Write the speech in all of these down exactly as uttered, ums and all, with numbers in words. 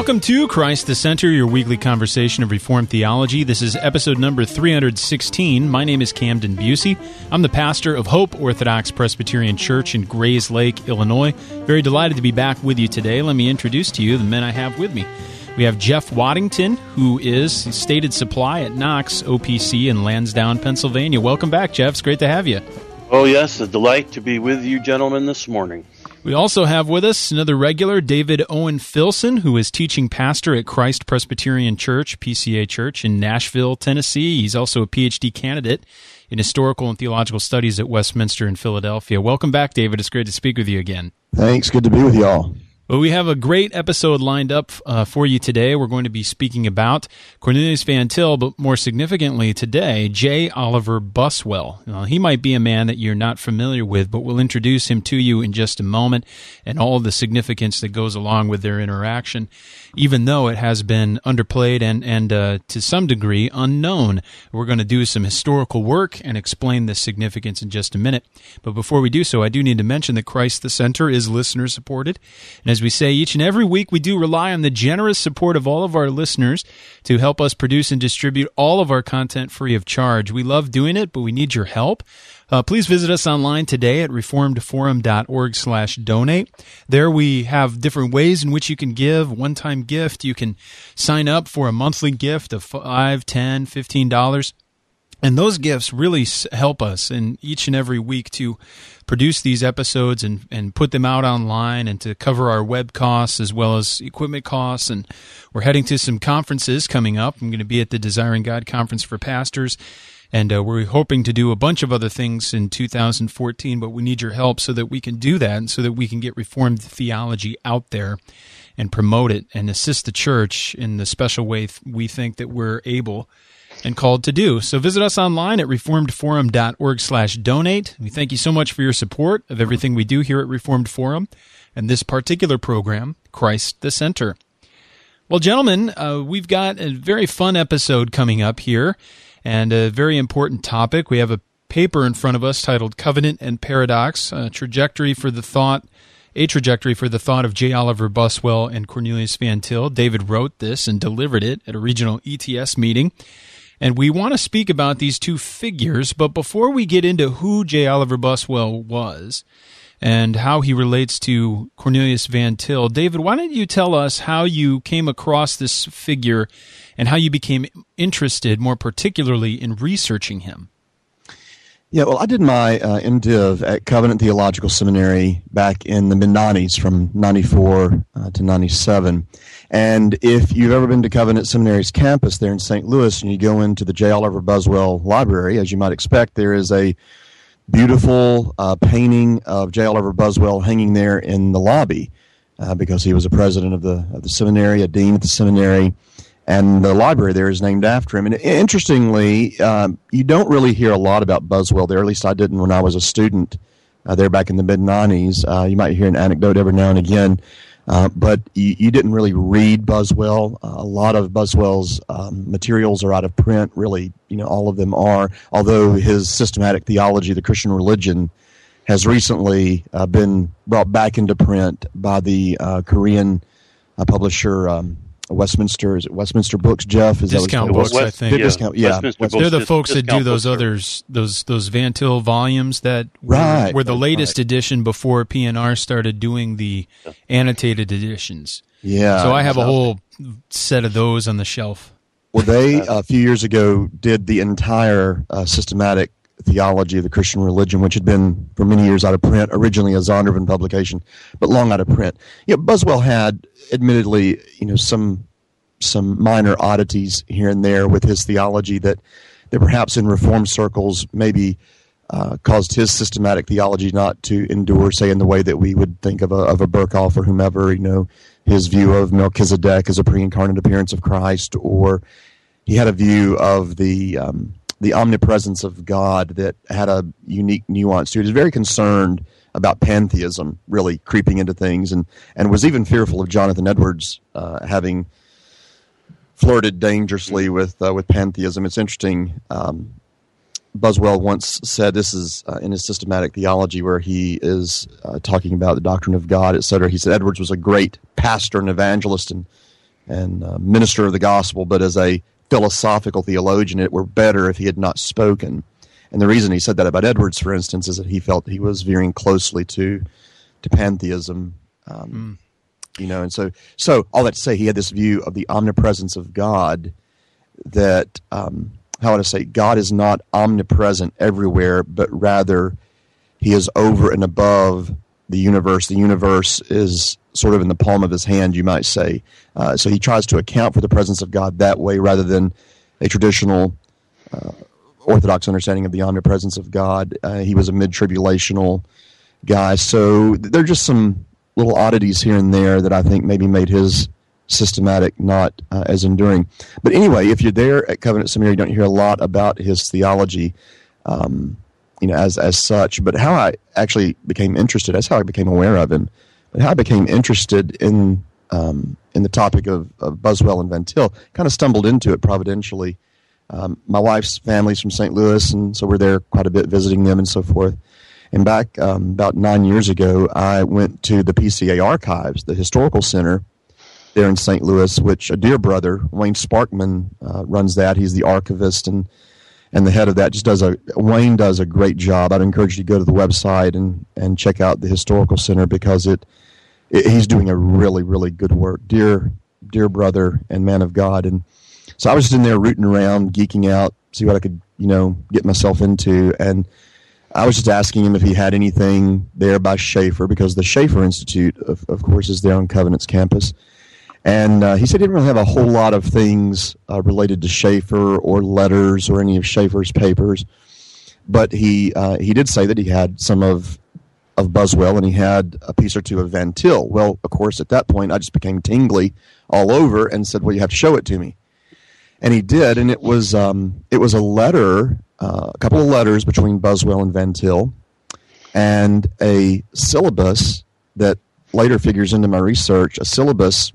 Welcome to Christ the Center, your weekly conversation of Reformed theology. This is episode number three hundred sixteen. My name is Camden Busey. I'm the pastor of Hope Orthodox Presbyterian Church in Grays Lake, Illinois. Very delighted to be back with you today. Let me introduce to you the men I have with me. We have Jeff Waddington, who is Stated Supply at Knox O P C in Lansdowne, Pennsylvania. Welcome back, Jeff. It's great to have you. Oh, yes, a delight to be with you gentlemen this morning. We also have with us another regular, David Owen Filson, who is teaching pastor at Christ Presbyterian Church, P C A Church, in Nashville, Tennessee. He's also a P H D candidate in historical and theological studies at Westminster in Philadelphia. Welcome back, David. It's great to speak with you again. Thanks. Good to be with you all. Well, we have a great episode lined up uh, for you today. We're going to be speaking about Cornelius Van Til, but more significantly today, J. Oliver Buswell. Now, he might be a man that you're not familiar with, but we'll introduce him to you in just a moment and all the significance that goes along with their interaction, even though it has been underplayed and, and uh, to some degree unknown. We're going to do some historical work and explain the significance in just a minute. But before we do so, I do need to mention that Christ the Center is listener-supported, and as As we say each and every week, we do rely on the generous support of all of our listeners to help us produce and distribute all of our content free of charge. We love doing it, but we need your help. Uh, please visit us online today at reformed forum dot org slash donate. There we have different ways in which you can give. One-time gift, you can sign up for a monthly gift of five dollars, ten dollars, fifteen dollars. And those gifts really help us in each and every week to produce these episodes and, and put them out online and to cover our web costs as well as equipment costs. And we're heading to some conferences coming up. I'm going to be at the Desiring God Conference for Pastors, and uh, we're hoping to do a bunch of other things in two thousand fourteen, but we need your help so that we can do that and so that we can get Reformed theology out there and promote it and assist the church in the special way we think that we're able and called to do. So visit us online at reformed forum dot org slash donate. We thank you so much for your support of everything we do here at Reformed Forum and this particular program, Christ the Center. Well, gentlemen, uh, we've got a very fun episode coming up here and a very important topic. We have a paper in front of us titled Covenant and Paradox, a trajectory for the thought A trajectory for the thought of J. Oliver Buswell and Cornelius Van Til. David wrote this and delivered it at a regional E T S meeting. And we want to speak about these two figures, but before we get into who J. Oliver Buswell was and how he relates to Cornelius Van Til, David, why don't you tell us how you came across this figure and how you became interested, more particularly, in researching him? Yeah, well, I did my uh, MDiv at Covenant Theological Seminary back in the mid nineties, from ninety-four uh, to ninety-seven. And if you've ever been to Covenant Seminary's campus there in Saint Louis and you go into the J. Oliver Buswell Library, as you might expect, there is a beautiful uh, painting of J. Oliver Buswell hanging there in the lobby uh, because he was a president of the of the seminary, a dean at the seminary, and the library there is named after him. And interestingly, um, you don't really hear a lot about Buswell there, at least I didn't when I was a student uh, there back in the mid nineties. Uh, you might hear an anecdote every now and again. Uh, but you, you didn't really read Buswell. Uh, a lot of Buswell's um, materials are out of print, really, you know, all of them are, although his systematic theology, the Christian religion, has recently uh, been brought back into print by the uh, Korean uh, publisher um, Westminster. Is it Westminster Books, Jeff? Is Discount that Books, West, I think. Yeah, discount, yeah. Westminster Books, They're the folks that do those Books, others, those those Van Til volumes that were, right, were the latest right. edition before P N R started doing the annotated editions. Yeah. So I have a whole set of those on the shelf. Well, they, a few years ago, did the entire uh, systematic theology of the Christian religion, which had been for many years out of print, originally a Zondervan publication, but long out of print. Yeah, Buswell had, admittedly, you know, some some minor oddities here and there with his theology that, that perhaps in Reformed circles maybe uh, caused his systematic theology not to endure, say, in the way that we would think of a, of a Berkhoff or whomever, you know, his view of Melchizedek as a pre-incarnate appearance of Christ, or he had a view of the um, the omnipresence of God that had a unique nuance to it. He was very concerned about pantheism really creeping into things, and, and was even fearful of Jonathan Edwards uh, having flirted dangerously with uh, with pantheism. It's interesting. Um, Buswell once said, this is uh, in his systematic theology where he is uh, talking about the doctrine of God, et cetera. He said Edwards was a great pastor and evangelist, and and uh, minister of the gospel, but as a philosophical theologian, it were better if he had not spoken. And the reason he said that about Edwards, for instance, is that he felt he was veering closely to to pantheism. Um, mm. You know, and so so all that to say, he had this view of the omnipresence of God. That um, how would I say? God is not omnipresent everywhere, but rather he is over and above the universe. The universe is sort of in the palm of his hand, you might say. Uh, so he tries to account for the presence of God that way, rather than a traditional uh, Orthodox understanding of the omnipresence of God. Uh, he was a mid-tribulational guy. So there are just some little oddities here and there that I think maybe made his systematic not uh, as enduring. But anyway, if you're there at Covenant Seminary, you don't hear a lot about his theology, um, you know, as as such. But how I actually became interested, that's how I became aware of him. But how I became interested in um, in the topic of, of Buswell and Van Til, kind of stumbled into it providentially. Um, my wife's family's from Saint Louis, and so we're there quite a bit visiting them and so forth. And back um, about nine years ago, I went to the P C A archives, the Historical Center there in Saint Louis, which a dear brother, Wayne Sparkman, uh, runs that. He's the archivist and and the head of that. Just does a Wayne does a great job. I'd encourage you to go to the website and, and check out the Historical Center, because it, it he's doing a really, really good work. Dear dear brother and man of God. And so I was just in there rooting around, geeking out, see what I could, you know, get myself into. And I was just asking him if he had anything there by Schaeffer, because the Schaeffer Institute, of, of course, is there on Covenant's campus. And uh, he said he didn't really have a whole lot of things uh, related to Schaeffer or letters or any of Schaeffer's papers. But he uh, he did say that he had some of of Buswell, and he had a piece or two of Van Til. Well, of course, at that point, I just became tingly all over and said, well, you have to show it to me. And he did, and it was um, it was a letter, uh, a couple of letters between Buswell and Van Til, and a syllabus that later figures into my research, a syllabus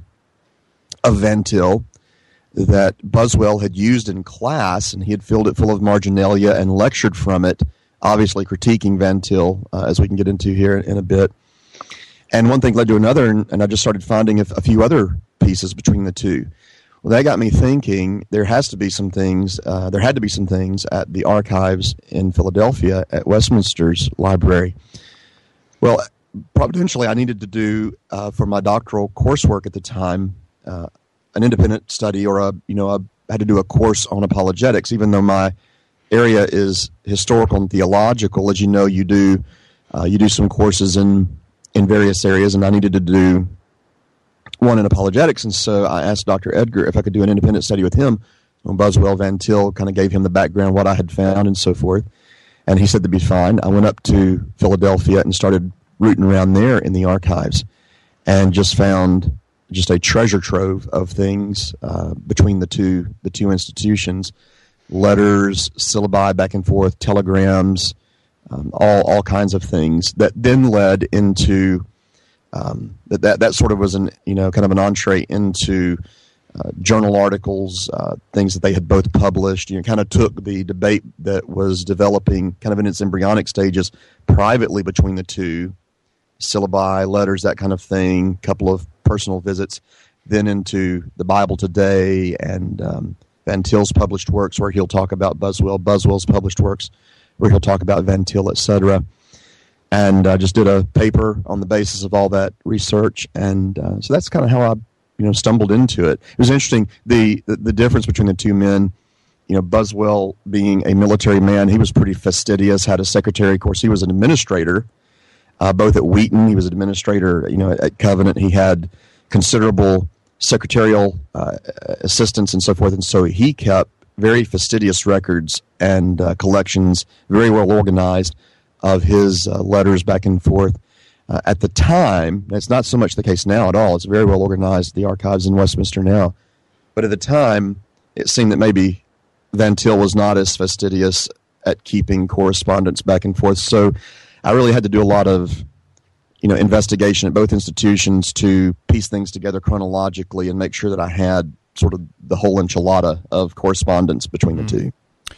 of Van Til that Buswell had used in class, and he had filled it full of marginalia and lectured from it, obviously critiquing Van Til, uh, as we can get into here in a bit. And one thing led to another, and, and I just started finding a, a few other pieces between the two. Well, that got me thinking there has to be some things, uh, there had to be some things at the archives in Philadelphia at Westminster's library. Well, providentially, I needed to do, uh, for my doctoral coursework at the time, uh, an independent study, or a, you know, I had to do a course on apologetics, even though my area is historical and theological. As you know, you do, uh, you do some courses in, in various areas, and I needed to do one in apologetics, and so I asked Doctor Edgar if I could do an independent study with him on Buswell. Van Til, kind of gave him the background, what I had found, and so forth, and he said that'd be fine. I went up to Philadelphia and started rooting around there in the archives, and just found just a treasure trove of things uh, between the two the two institutions: letters, syllabi back and forth, telegrams, um, all all kinds of things that then led into Um, that, that that sort of was an you know kind of an entree into uh, journal articles, uh, things that they had both published. You know, kind of took the debate that was developing, kind of in its embryonic stages, privately between the two, syllabi, letters, that kind of thing. Couple of personal visits, then into the Bible Today and um, Van Til's published works, where he'll talk about Buswell, Buswell's published works, where he'll talk about Van Til, et cetera. And I uh, just did a paper on the basis of all that research, and uh, so that's kind of how I, you know, stumbled into it. It was interesting, the, the the difference between the two men. You know, Buswell being a military man, he was pretty fastidious. Had a secretary, of course. He was an administrator, uh, both at Wheaton. He was an administrator, you know, at, at Covenant. He had considerable secretarial uh, assistance and so forth, and so he kept very fastidious records and uh, collections, very well organized, of his uh, letters back and forth. Uh, at the time, it's not so much the case now at all. It's very well organized, the archives in Westminster now. But at the time, it seemed that maybe Van Til was not as fastidious at keeping correspondence back and forth. So I really had to do a lot of, you know, investigation at both institutions to piece things together chronologically and make sure that I had sort of the whole enchilada of correspondence between mm-hmm. the two.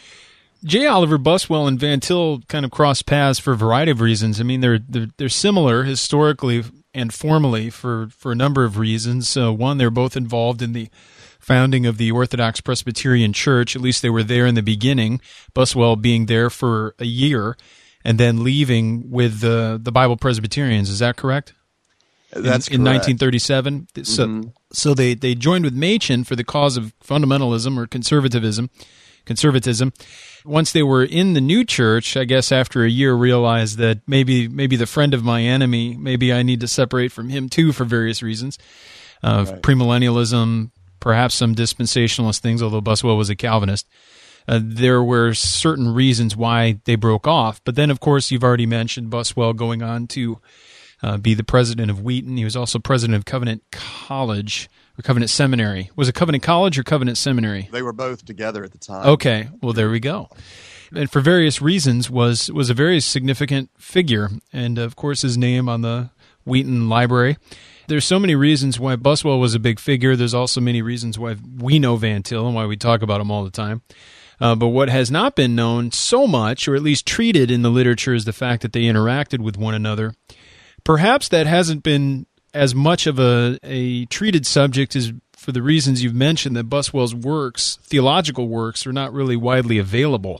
J. Oliver Buswell and Van Til kind of cross paths for a variety of reasons. I mean, they're, they're they're similar historically and formally for, for a number of reasons. Uh, one, they're both involved in the founding of the Orthodox Presbyterian Church. At least they were there in the beginning, Buswell being there for a year and then leaving with the, the Bible Presbyterians. Is that correct? That's in, in nineteen thirty-seven. Mm-hmm. So, so they, they joined with Machen for the cause of fundamentalism or conservatism. Conservatism. Once they were in the new church, I guess after a year, realized that maybe maybe the friend of my enemy, maybe I need to separate from him too for various reasons, uh, right. premillennialism, perhaps some dispensationalist things. Although Buswell was a Calvinist, uh, there were certain reasons why they broke off. But then, of course, you've already mentioned Buswell going on to Uh, be the president of Wheaton. He was also president of Covenant College or Covenant Seminary. Was it Covenant College or Covenant Seminary? They were both together at the time. Okay, well there we go. And for various reasons was was a very significant figure, and of course his name on the Wheaton Library. There's so many reasons why Buswell was a big figure. There's also many reasons why we know Van Til and why we talk about him all the time. Uh, but what has not been known so much, or at least treated in the literature, is the fact that they interacted with one another. Perhaps that hasn't been as much of a, a treated subject as for the reasons you've mentioned, that Buswell's works, theological works, are not really widely available.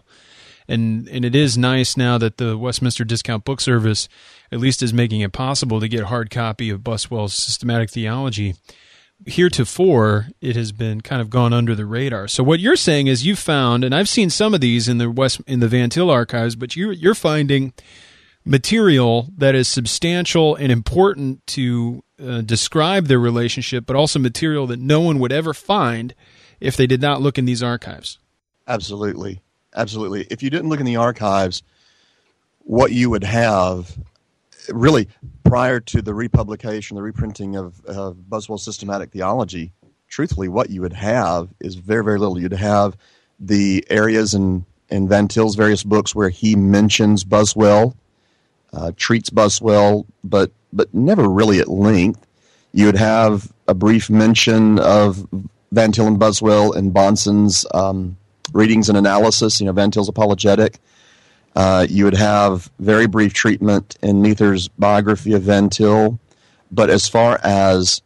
And and it is nice now that the Westminster Discount Book Service at least is making it possible to get a hard copy of Buswell's Systematic Theology. Heretofore, it has been kind of gone under the radar. So what you're saying is you've found, and I've seen some of these in the West in the Van Til archives, but you you're finding material that is substantial and important to uh, describe their relationship, but also material that no one would ever find if they did not look in these archives. Absolutely. Absolutely. If you didn't look in the archives, what you would have, really, prior to the republication, the reprinting of, of Buswell's Systematic Theology, truthfully, what you would have is very, very little. You'd have the areas in, in Van Til's various books where he mentions Buswell, Uh, treats Buswell, but but never really at length. You would have a brief mention of Van Til and Buswell and Bonson's um, readings and analysis, you know, Van Til's apologetic. Uh, you would have very brief treatment in Mather's biography of Van Til. But as far as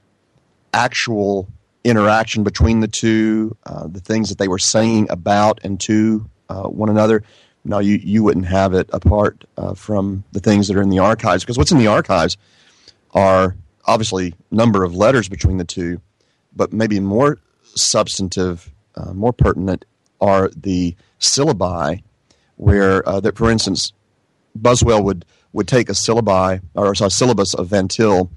actual interaction between the two, uh, the things that they were saying about and to uh, one another, no, you, you wouldn't have it apart uh, from the things that are in the archives. Because what's in the archives are obviously a number of letters between the two, but maybe more substantive, uh, more pertinent are the syllabi, where, uh, that, for instance, Buswell would, would take a syllabi, or sorry, syllabus of Van Til,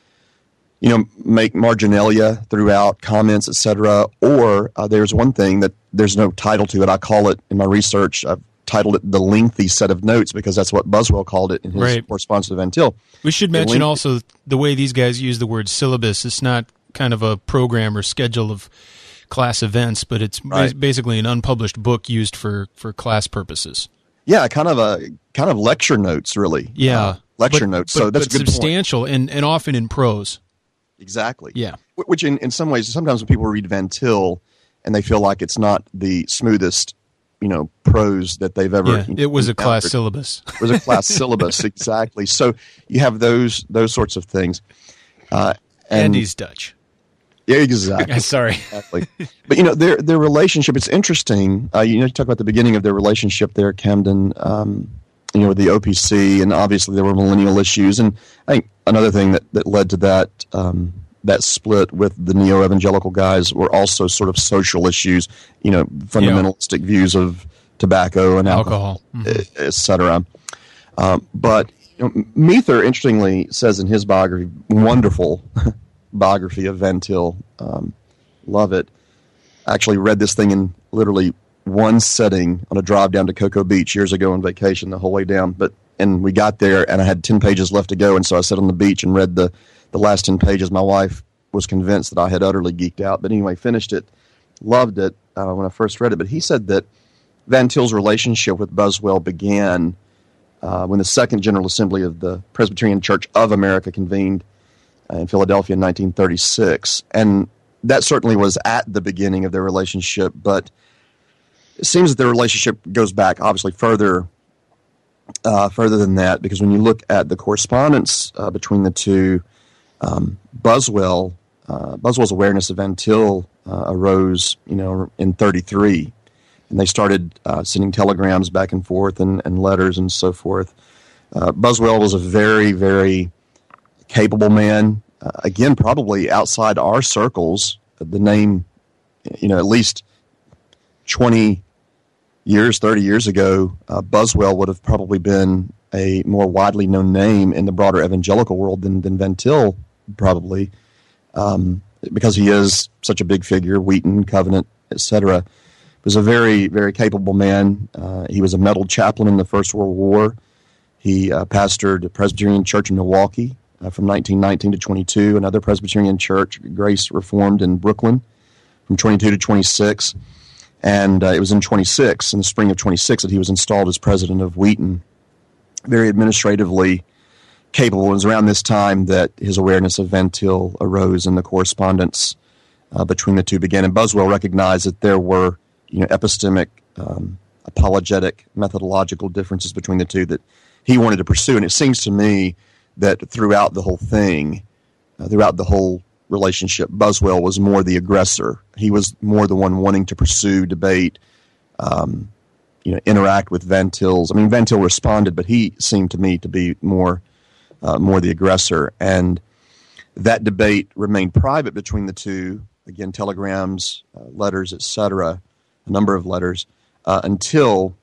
you know, make marginalia throughout, comments, et cetera. Or uh, there's one thing that there's no title to it. I call it, in my research, I've titled it the lengthy set of notes, because that's what Buswell called it in his right. correspondence to Van Til. We should mention also the way these guys use the word syllabus. It's not kind of a program or schedule of class events, but it's right. basically an unpublished book used for, for class purposes. Yeah, kind of a kind of lecture notes, really. Yeah, uh, lecture but, notes. But, so that's but a good substantial point. and and often in prose. Exactly. Yeah. Which in, in some ways, sometimes when people read Van Til and they feel like it's not the smoothest, you know, prose that they've ever. Yeah, it was a class syllabus. It was a class syllabus, exactly. So you have those those sorts of things. Uh, and, and he's Dutch. Yeah, exactly. Sorry. Exactly. But, you know, their their relationship, it's interesting. Uh, you know, you talk about the beginning of their relationship there at Camden, um, you know, with the O P C, and obviously there were millennial issues. And I think another thing that, that led to that um, that split with the neo-evangelical guys were also sort of social issues, you know, fundamentalistic yeah. views of tobacco and alcohol, alcohol. Mm-hmm. et cetera. Um, but you know, Mather, interestingly, says in his biography, wonderful biography of Van Til, um, love it. I actually read this thing in literally one setting on a drive down to Cocoa Beach years ago on vacation, the whole way down. But and we got there, and I had ten pages left to go, and so I sat on the beach and read the, the last ten pages. My wife was convinced that I had utterly geeked out, but anyway, finished it, loved it uh, when I first read it. But he said that Van Til's relationship with Buswell began uh, when the Second General Assembly of the Presbyterian Church of America convened in Philadelphia in nineteen thirty-six. And that certainly was at the beginning of their relationship, but it seems that their relationship goes back obviously further uh, further than that, because when you look at the correspondence uh, between the two, Um, Buswell, uh, Buswell's awareness of Van Til uh, arose, you know, in thirty-three, and they started uh, sending telegrams back and forth and, and letters and so forth. Uh, Buswell was a very, very capable man. Uh, again, probably outside our circles, the name, you know, at least twenty years, thirty years ago, uh, Buswell would have probably been a more widely known name in the broader evangelical world than, than Van Til, probably, um, because he is such a big figure, Wheaton, Covenant, et cetera. He was a very, very capable man. Uh, he was a medal chaplain in the First World War. He uh, pastored a Presbyterian church in Milwaukee uh, from nineteen nineteen to twenty-two, another Presbyterian church, Grace Reformed in Brooklyn, from twenty-two to twenty-six. And uh, it was in twenty-six, in the spring of twenty-six, that he was installed as president of Wheaton. Very administratively capable. It was around this time that his awareness of Van Til arose and the correspondence uh, between the two began. And Buswell recognized that there were, you know, epistemic, um, apologetic, methodological differences between the two that he wanted to pursue. And it seems to me that throughout the whole thing, uh, throughout the whole relationship, Buswell was more the aggressor. He was more the one wanting to pursue, debate, um, you know, interact with Van Til's. I mean, Van Til responded, but he seemed to me to be more, uh, more the aggressor. And that debate remained private between the two. Again, telegrams, uh, letters, et cetera, a number of letters, uh, until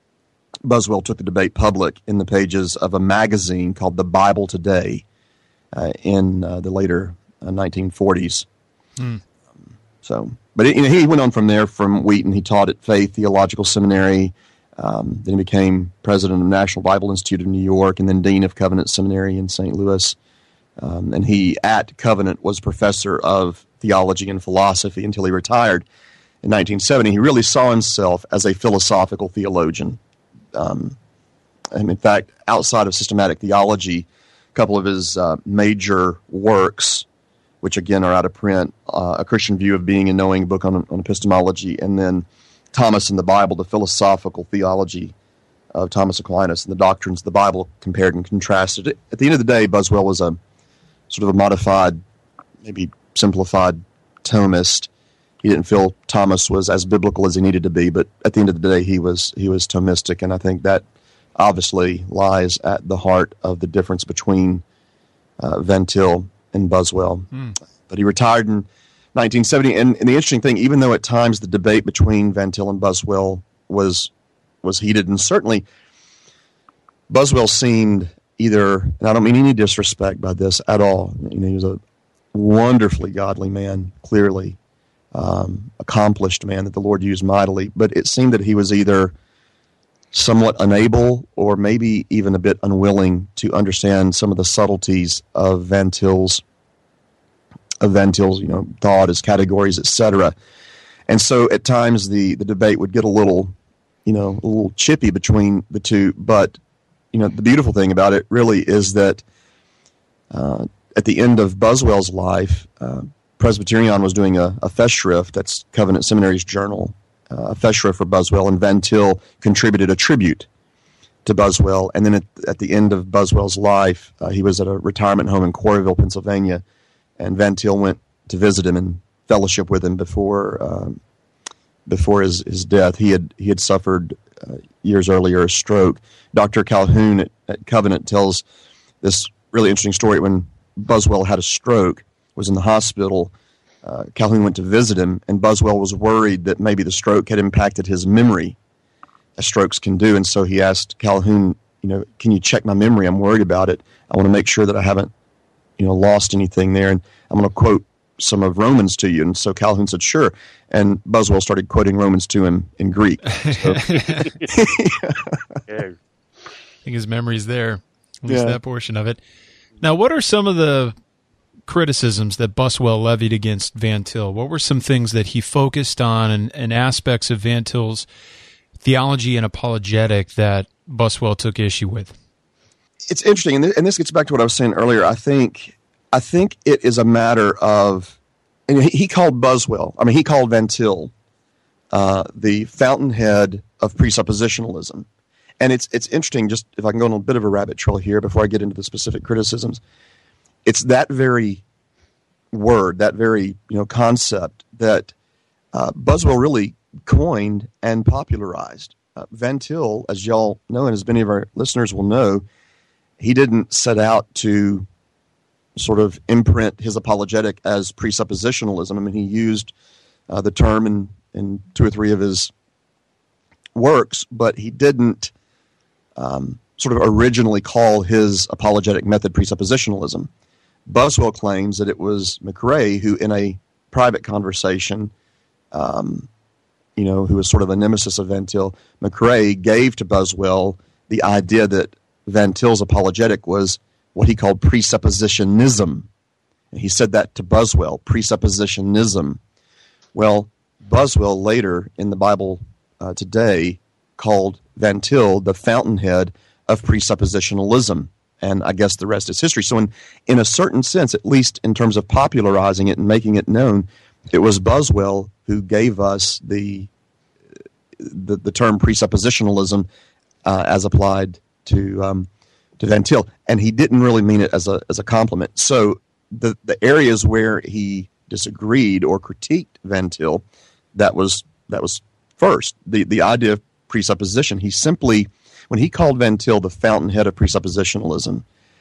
Buswell took the debate public in the pages of a magazine called The Bible Today uh, in uh, the later uh, nineteen forties. Mm. Um, so, but it, you know, he went on from there, from Wheaton. He taught at Faith Theological Seminary. Um, then he became president of the National Bible Institute of New York, and then dean of Covenant Seminary in Saint Louis. Um, and he, at Covenant, was professor of theology and philosophy until he retired in nineteen seventy. He really saw himself as a philosophical theologian. Um, and in fact, outside of systematic theology, a couple of his uh, major works, which again are out of print, uh, A Christian View of Being and Knowing, a book on, on epistemology, and then Thomas and the Bible, the philosophical theology of Thomas Aquinas and the doctrines of the Bible compared and contrasted. At the end of the day, Buswell was a sort of a modified, maybe simplified Thomist. He didn't feel Thomas was as biblical as he needed to be, but at the end of the day, he was he was Thomistic, and I think that obviously lies at the heart of the difference between uh, Van Til and Buswell. Mm. But he retired in nineteen seventy, and, and the interesting thing, even though at times the debate between Van Til and Buswell was was heated, and certainly Buswell seemed either, and I don't mean any disrespect by this at all, you know, he was a wonderfully godly man, clearly, um, accomplished man that the Lord used mightily, but it seemed that he was either somewhat unable or maybe even a bit unwilling to understand some of the subtleties of Van Til's of Van Til's, you know, thought, his categories, et cetera. And so at times the, the debate would get a little, you know, a little chippy between the two. But, you know, the beautiful thing about it really is that uh, at the end of Buswell's life, uh, Presbyterion was doing a, a Festschrift, that's Covenant Seminary's journal, uh, a Festschrift for Buswell, and Van Til contributed a tribute to Buswell. And then at, at the end of Buswell's life, uh, he was at a retirement home in Quarryville, Pennsylvania, and Van Til went to visit him and fellowship with him before um, before his, his death. He had he had suffered uh, years earlier a stroke. Doctor Calhoun at, at Covenant tells this really interesting story. When Buswell had a stroke, was in the hospital, uh, Calhoun went to visit him, and Buswell was worried that maybe the stroke had impacted his memory, as strokes can do. And so he asked Calhoun, you know, can you check my memory? I'm worried about it. I want to make sure that I haven't, you know, lost anything there. And I'm going to quote some of Romans to you. And so Calhoun said, sure. And Buswell started quoting Romans to him in Greek. So. I think his memory's there, at least yeah. that portion of it. Now, what are some of the criticisms that Buswell levied against Van Til? What were some things that he focused on and, and aspects of Van Til's theology and apologetic that Buswell took issue with? It's interesting, and this gets back to what I was saying earlier. I think I think it is a matter of, and he called Buswell, I mean, he called Van Til uh, the fountainhead of presuppositionalism. And it's it's interesting, just if I can go on a bit of a rabbit trail here before I get into the specific criticisms, it's that very word, that very you know concept that uh, Buswell really coined and popularized. Uh, Van Til, as y'all know, and as many of our listeners will know, he didn't set out to sort of imprint his apologetic as presuppositionalism. I mean, he used uh, the term in, in two or three of his works, but he didn't um, sort of originally call his apologetic method presuppositionalism. Buswell claims that it was McRae who, in a private conversation, um, you know, who was sort of a nemesis of Van Til, McRae gave to Buswell the idea that Van Til's apologetic was what he called presuppositionism. And he said that to Buswell, presuppositionism. Well, Buswell later in the Bible uh, Today called Van Til the fountainhead of presuppositionalism. And I guess the rest is history. So in, in a certain sense, at least in terms of popularizing it and making it known, it was Buswell who gave us the the, the term presuppositionalism uh, as applied to um, to Van Til, and he didn't really mean it as a as a compliment. So the the areas where he disagreed or critiqued Van Til, that was that was first the the idea of presupposition. He simply, when he called Van Til the fountainhead of presuppositionalism,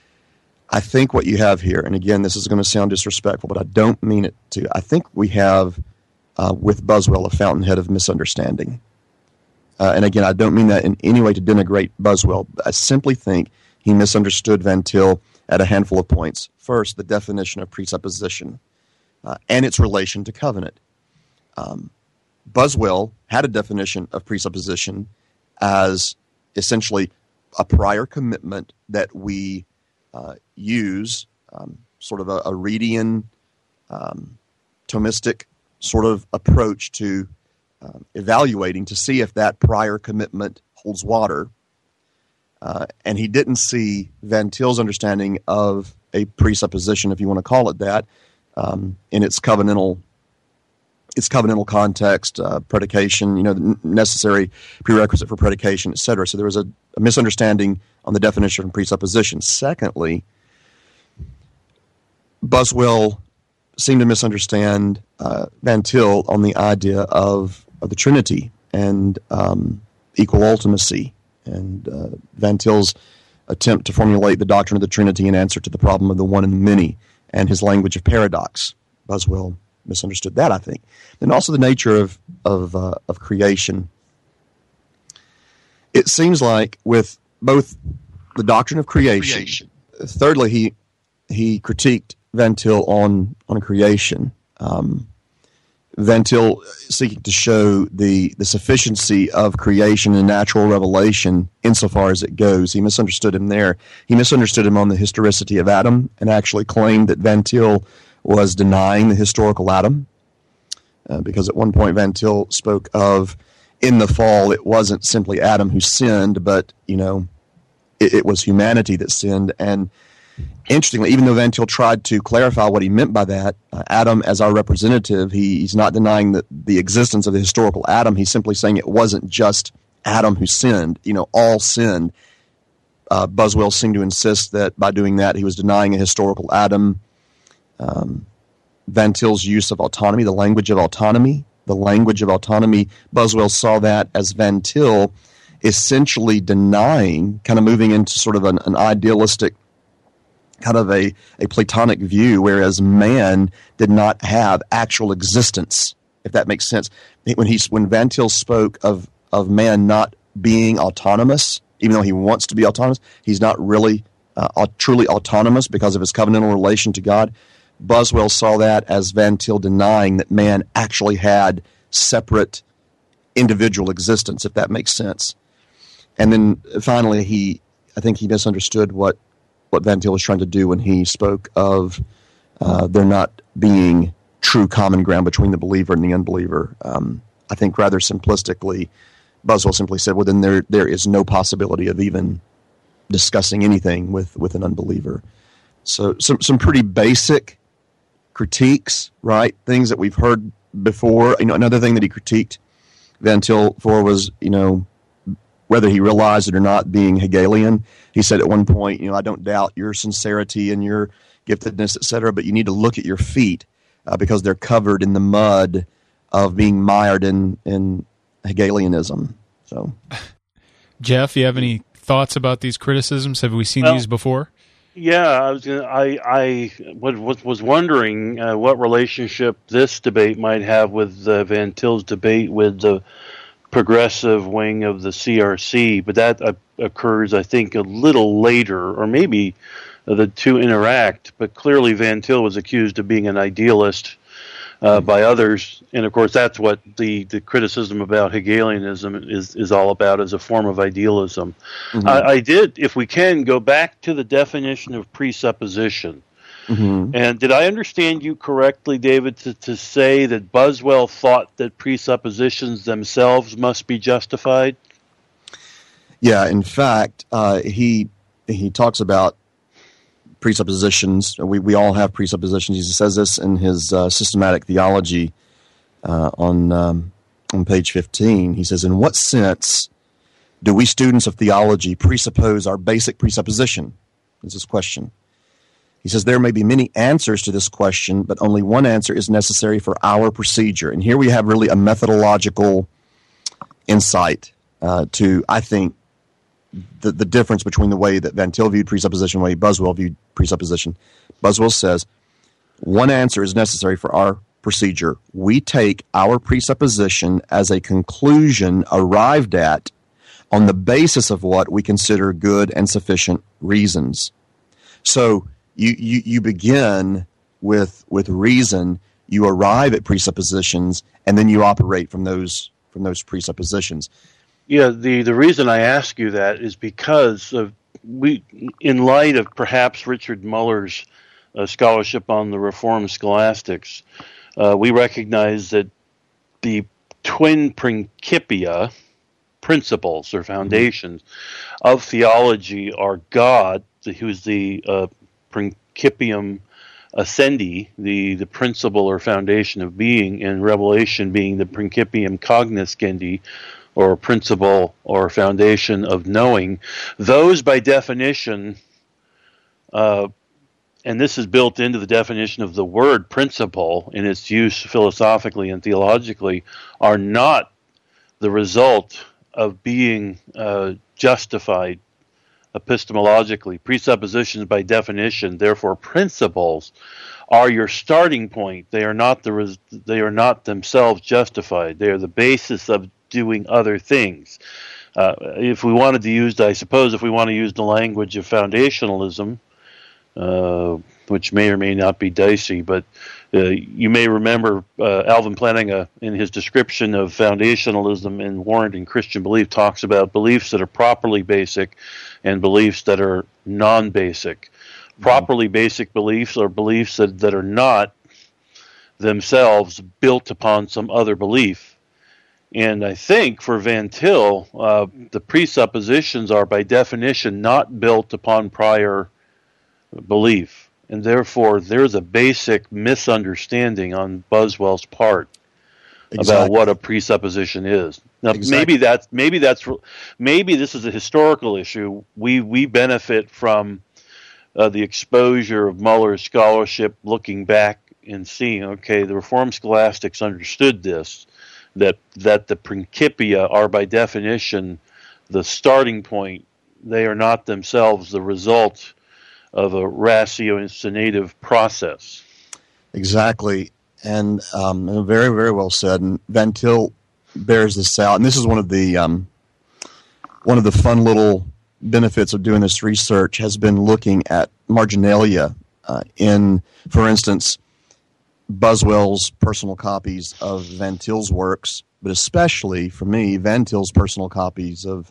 I think what you have here, and again, this is going to sound disrespectful, but I don't mean it to. I think we have uh, with Buswell a fountainhead of misunderstanding. Uh, and again, I don't mean that in any way to denigrate Buswell. I simply think he misunderstood Van Til at a handful of points. First, the definition of presupposition uh, and its relation to covenant. Um, Buswell had a definition of presupposition as essentially a prior commitment that we uh, use, um, sort of a, a Reedian, um, Thomistic sort of approach to uh, evaluating to see if that prior commitment holds water. Uh, and he didn't see Van Til's understanding of a presupposition, if you want to call it that, um, in its covenantal its covenantal context, uh, predication, you know, the necessary prerequisite for predication, et cetera. So there was a, a misunderstanding on the definition of presupposition. Secondly, Buswell seemed to misunderstand uh, Van Til on the idea of, of the Trinity and um, equal ultimacy, and uh, Van Til's attempt to formulate the doctrine of the Trinity in answer to the problem of the one and the many, and his language of paradox. Buswell misunderstood that, I think. And also the nature of of, uh, of creation. It seems like with both the doctrine of creation, creation. thirdly, he he critiqued Van Til on, on creation. Um, Van Til seeking to show the, the sufficiency of creation and natural revelation insofar as it goes. He misunderstood him there. He misunderstood him on the historicity of Adam and actually claimed that Van Til was denying the historical Adam, uh, because at one point Van Til spoke of, in the fall, it wasn't simply Adam who sinned, but, you know, it, it was humanity that sinned. And interestingly, even though Van Til tried to clarify what he meant by that, uh, Adam as our representative, he, he's not denying the, the existence of the historical Adam. He's simply saying it wasn't just Adam who sinned. You know, all sinned. Uh, Buswell seemed to insist that by doing that, he was denying a historical Adam. Um, Van Til's use of autonomy, the language of autonomy, the language of autonomy, Buswell saw that as Van Til essentially denying, kind of moving into sort of an, an idealistic, kind of a, a Platonic view, whereas man did not have actual existence, if that makes sense. When he, when Van Til spoke of, of man not being autonomous, even though he wants to be autonomous, he's not really uh, truly autonomous because of his covenantal relation to God. Buswell saw that as Van Til denying that man actually had separate individual existence, if that makes sense. And then finally, he, I think he misunderstood what, what Van Til was trying to do when he spoke of uh, there not being true common ground between the believer and the unbeliever. Um, I think rather simplistically, Buswell simply said, well, then there there is no possibility of even discussing anything with, with an unbeliever. So some some pretty basic critiques, right? Things that we've heard before. You know, another thing that he critiqued Van Til for was, you know, whether he realized it or not, being Hegelian. He said at one point, you know, I don't doubt your sincerity and your giftedness, et cetera, but you need to look at your feet uh, because they're covered in the mud of being mired in, in Hegelianism. So, Jeff, you have any thoughts about these criticisms? Have we seen well, these before? Yeah, I was gonna, I I was was wondering uh, what relationship this debate might have with uh, Van Til's debate with the progressive wing of the C R C, but that uh, occurs, I think, a little later, or maybe uh, the two interact. But clearly, Van Til was accused of being an idealist uh, by others, and of course, that's what the, the criticism about Hegelianism is is all about, as a form of idealism. Mm-hmm. I, I did, if we can, go back to the definition of presupposition. Mm-hmm. And did I understand you correctly, David, to, to say that Buswell thought that presuppositions themselves must be justified? Yeah, in fact, uh, he he talks about presuppositions. We we all have presuppositions. He says this in his uh, systematic theology uh, on um, on page fifteen. He says, "In what sense do we students of theology presuppose our basic presupposition?" Is his question. He says, "There may be many answers to this question, but only one answer is necessary for our procedure." And here we have really a methodological insight uh, to, I think, the, the difference between the way that Van Til viewed presupposition and the way Buswell viewed presupposition. Buswell says, one answer is necessary for our procedure. We take our presupposition as a conclusion arrived at on the basis of what we consider good and sufficient reasons. So you, you, you begin with with reason, you arrive at presuppositions, and then you operate from those from those presuppositions. Yeah, the, the reason I ask you that is because of we, in light of perhaps Richard Muller's uh, scholarship on the Reformed scholastics, uh, we recognize that the twin principia, principles or foundations mm-hmm. of theology are God, who's the uh, principium ascendi, the, the principle or foundation of being, and Revelation being the principium cognoscendi, or principle or foundation of knowing. Those, by definition, uh, and this is built into the definition of the word principle in its use philosophically and theologically, are not the result of being uh, justified epistemologically. Presuppositions, by definition, therefore principles, are your starting point. They are not the res- they are not themselves justified. They are the basis of doing other things. Uh, if we wanted to use, I suppose, if we want to use the language of foundationalism, uh, which may or may not be dicey, but uh, you may remember uh, Alvin Plantinga in his description of foundationalism and warrant in Christian belief talks about beliefs that are properly basic and beliefs that are non-basic. Mm-hmm. Properly basic beliefs are beliefs that, that are not themselves built upon some other belief. And I think for Van Til, uh, the presuppositions are by definition not built upon prior belief. And therefore, there's a basic misunderstanding on Buswell's part exactly. about what a presupposition is. Now, exactly. maybe that's maybe that's maybe this is a historical issue. We we benefit from uh, the exposure of Muller's scholarship, looking back and seeing, okay, the Reformed scholastics understood this. That that the principia are by definition the starting point. They are not themselves the result of a ratiocinative process. Exactly, and um, very, very well said. And Van Til bears this out, and this is one of the um, one of the fun little benefits of doing this research has been looking at marginalia uh, in, for instance, Buswell's personal copies of Van Til's works, but especially for me, Van Til's personal copies of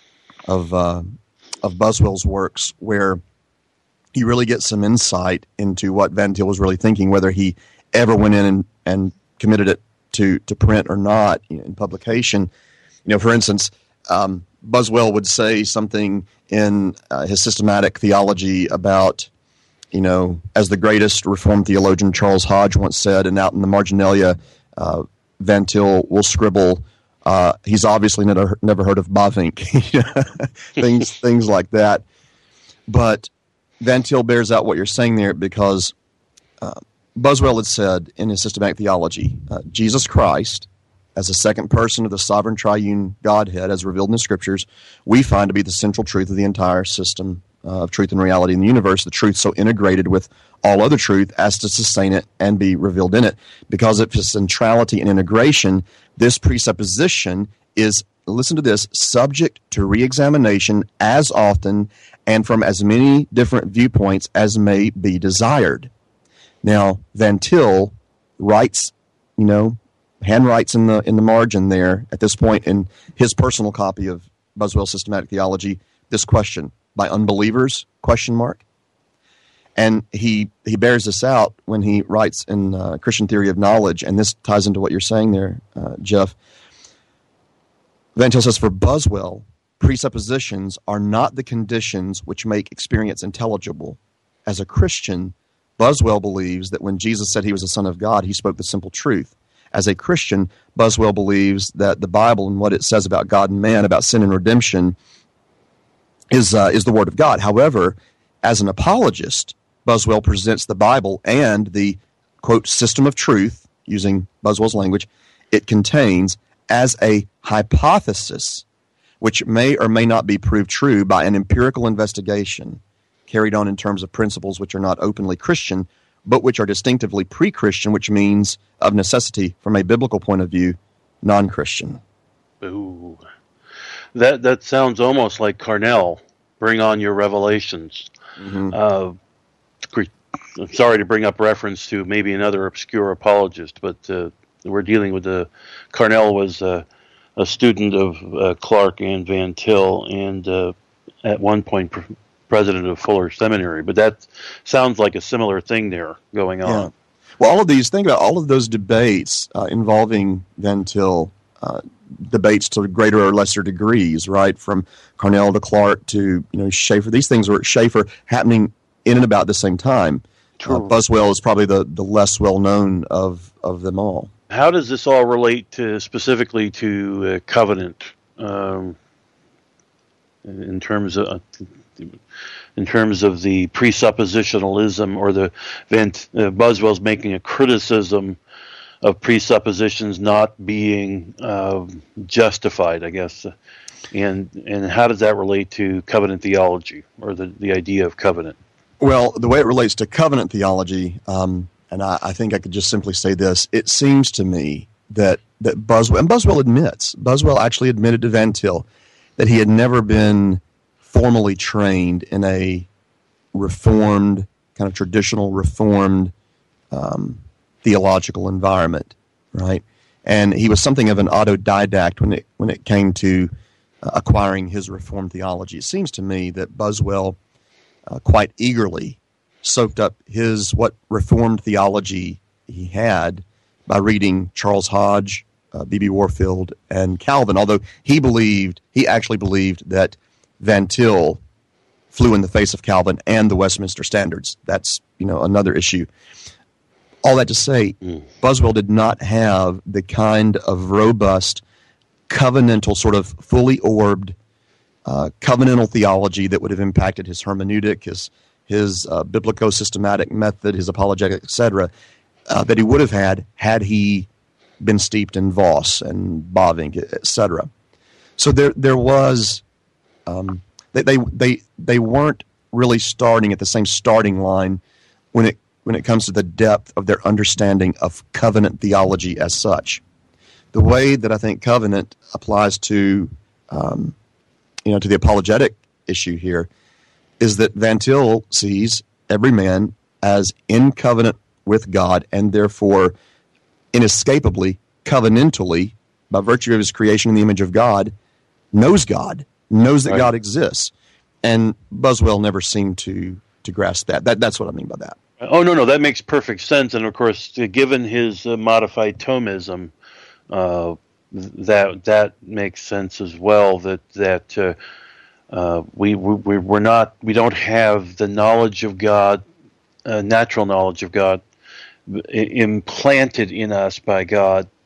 of uh, of Buswell's works, where you really get some insight into what Van Til was really thinking, whether he ever went in and, and committed it to, to print or not, you know, in publication. You know, for instance, um, Buswell would say something in uh, his systematic theology about, you know, as the greatest Reformed theologian Charles Hodge once said, and out in the marginalia, uh, Van Til will scribble, Uh, he's obviously never never heard of Bavinck, things things like that. But Van Til bears out what you're saying there because uh, Buswell had said in his systematic theology, uh, Jesus Christ, as a second person of the sovereign triune Godhead, as revealed in the Scriptures, we find to be the central truth of the entire system uh, of truth and reality in the universe, the truth so integrated with all other truth as to sustain it and be revealed in it. Because of its centrality and integration, this presupposition is, listen to this, subject to reexamination as often and from as many different viewpoints as may be desired. Now, Van Til writes, you know, handwrites in the in the margin there at this point in his personal copy of Buswell's Systematic Theology, this question, by unbelievers, question mark. And he he bears this out when he writes in uh, Christian Theory of Knowledge, and this ties into what you're saying there, uh, Jeff. Van Til says, for Buswell, presuppositions are not the conditions which make experience intelligible. As a Christian, Buswell believes that when Jesus said he was the Son of God, he spoke the simple truth. As a Christian, Buswell believes that the Bible and what it says about God and man, about sin and redemption, is uh, is the Word of God. However, as an apologist, Buswell presents the Bible and the, quote, system of truth, using Buswell's language, it contains as a hypothesis which may or may not be proved true by an empirical investigation carried on in terms of principles which are not openly Christian, but which are distinctively pre-Christian, which means, of necessity, from a biblical point of view, non-Christian. Ooh. That that sounds almost like Carnell, bring on your revelations. Mm-hmm. Uh, I'm sorry to bring up reference to maybe another obscure apologist, but uh, we're dealing with the Carnell was uh, a student of uh, Clark and Van Til, and uh, at one point pr- president of Fuller Seminary. But that sounds like a similar thing there going on. Yeah. Well, all of these, think about all of those debates uh, involving Van Til, uh, debates to greater or lesser degrees, right? From Carnell to Clark to, you know, Schaeffer. These things were at Schaeffer happening in and about the same time. Uh, Buswell is probably the, the less well-known of, of them all. How does this all relate to specifically to uh, covenant um, in terms of in terms of the presuppositionalism, or the Van, uh, Buswell's making a criticism of presuppositions not being uh, justified, I guess, and and how does that relate to covenant theology, or the, the idea of covenant? Well, the way it relates to covenant theology, um, and I, I think I could just simply say this, it seems to me that, that Buswell, and Buswell admits, Buswell actually admitted to Van Til that he had never been formally trained in a reformed, kind of traditional reformed um, theological environment, right? And he was something of an autodidact when it when it came to uh, acquiring his reformed theology. It seems to me that Buswell Uh, quite eagerly soaked up his what reformed theology he had by reading Charles Hodge, uh, B B Warfield, and Calvin, although he believed, he actually believed that Van Til flew in the face of Calvin and the Westminster Standards. That's, you know, another issue. All that to say, mm. Buswell did not have the kind of robust, covenantal, sort of fully orbed Uh, covenantal theology that would have impacted his hermeneutic, his his uh, biblico-systematic method, his apologetic, et cetera, uh, that he would have had had he been steeped in Voss and Bavinck, et cetera. So there there was um, they, they they they weren't really starting at the same starting line when it when it comes to the depth of their understanding of covenant theology as such. The way that I think covenant applies to um, you know, to the apologetic issue here, is that Van Til sees every man as in covenant with God, and therefore inescapably, covenantally, by virtue of his creation in the image of God, knows God, knows that right. God exists. And Buswell never seemed to to grasp that. That that's what I mean by that. Oh, no, no, that makes perfect sense. And, of course, given his uh, modified Thomism, uh, that that makes sense as well. That that uh, uh, we we we're not we don't have the knowledge of God, uh, natural knowledge of God, implanted in us by God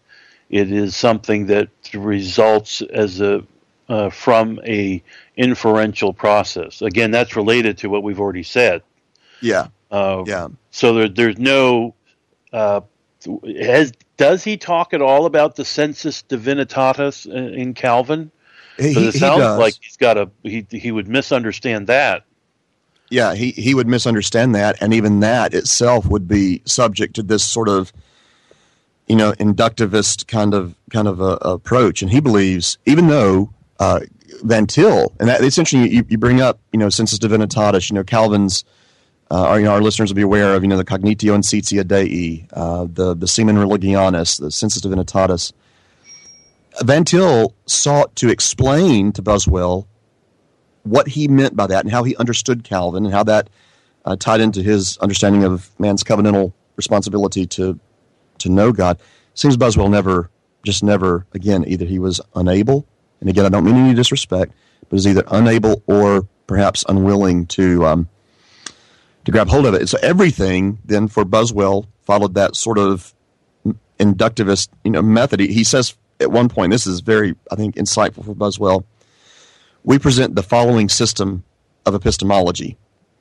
It is something that results as a uh, from a inferential process. Again, that's related to what we've already said. Yeah. Uh, yeah. So there, there's no. Uh, has does he talk at all about the sensus divinitatis in, in Calvin? He, Because it he sounds does. like he's got a he he would misunderstand that. Yeah, he, he would misunderstand that, and even that itself would be subject to this sort of, you know, inductivist kind of kind of a, a approach. And he believes, even though uh, Van Til, and that, it's interesting you, you bring up, you know, sensus divinitatis, you know, Calvin's, uh, our, you know, our listeners will be aware of, you know, the Cognitio Inscitia Dei, uh, the the Semen Religionis, the sensus divinitatis. Van Til sought to explain to Buswell what he meant by that and how he understood Calvin and how that uh, tied into his understanding of man's covenantal responsibility to to know God. Seems Buswell never, just never, again, either he was unable, and again, I don't mean any disrespect, but is either unable or perhaps unwilling to um, to grab hold of it. And so everything then for Buswell followed that sort of inductivist, you know, method. He, he says at one point, this is very, I think, insightful for Buswell, we present the following system of epistemology,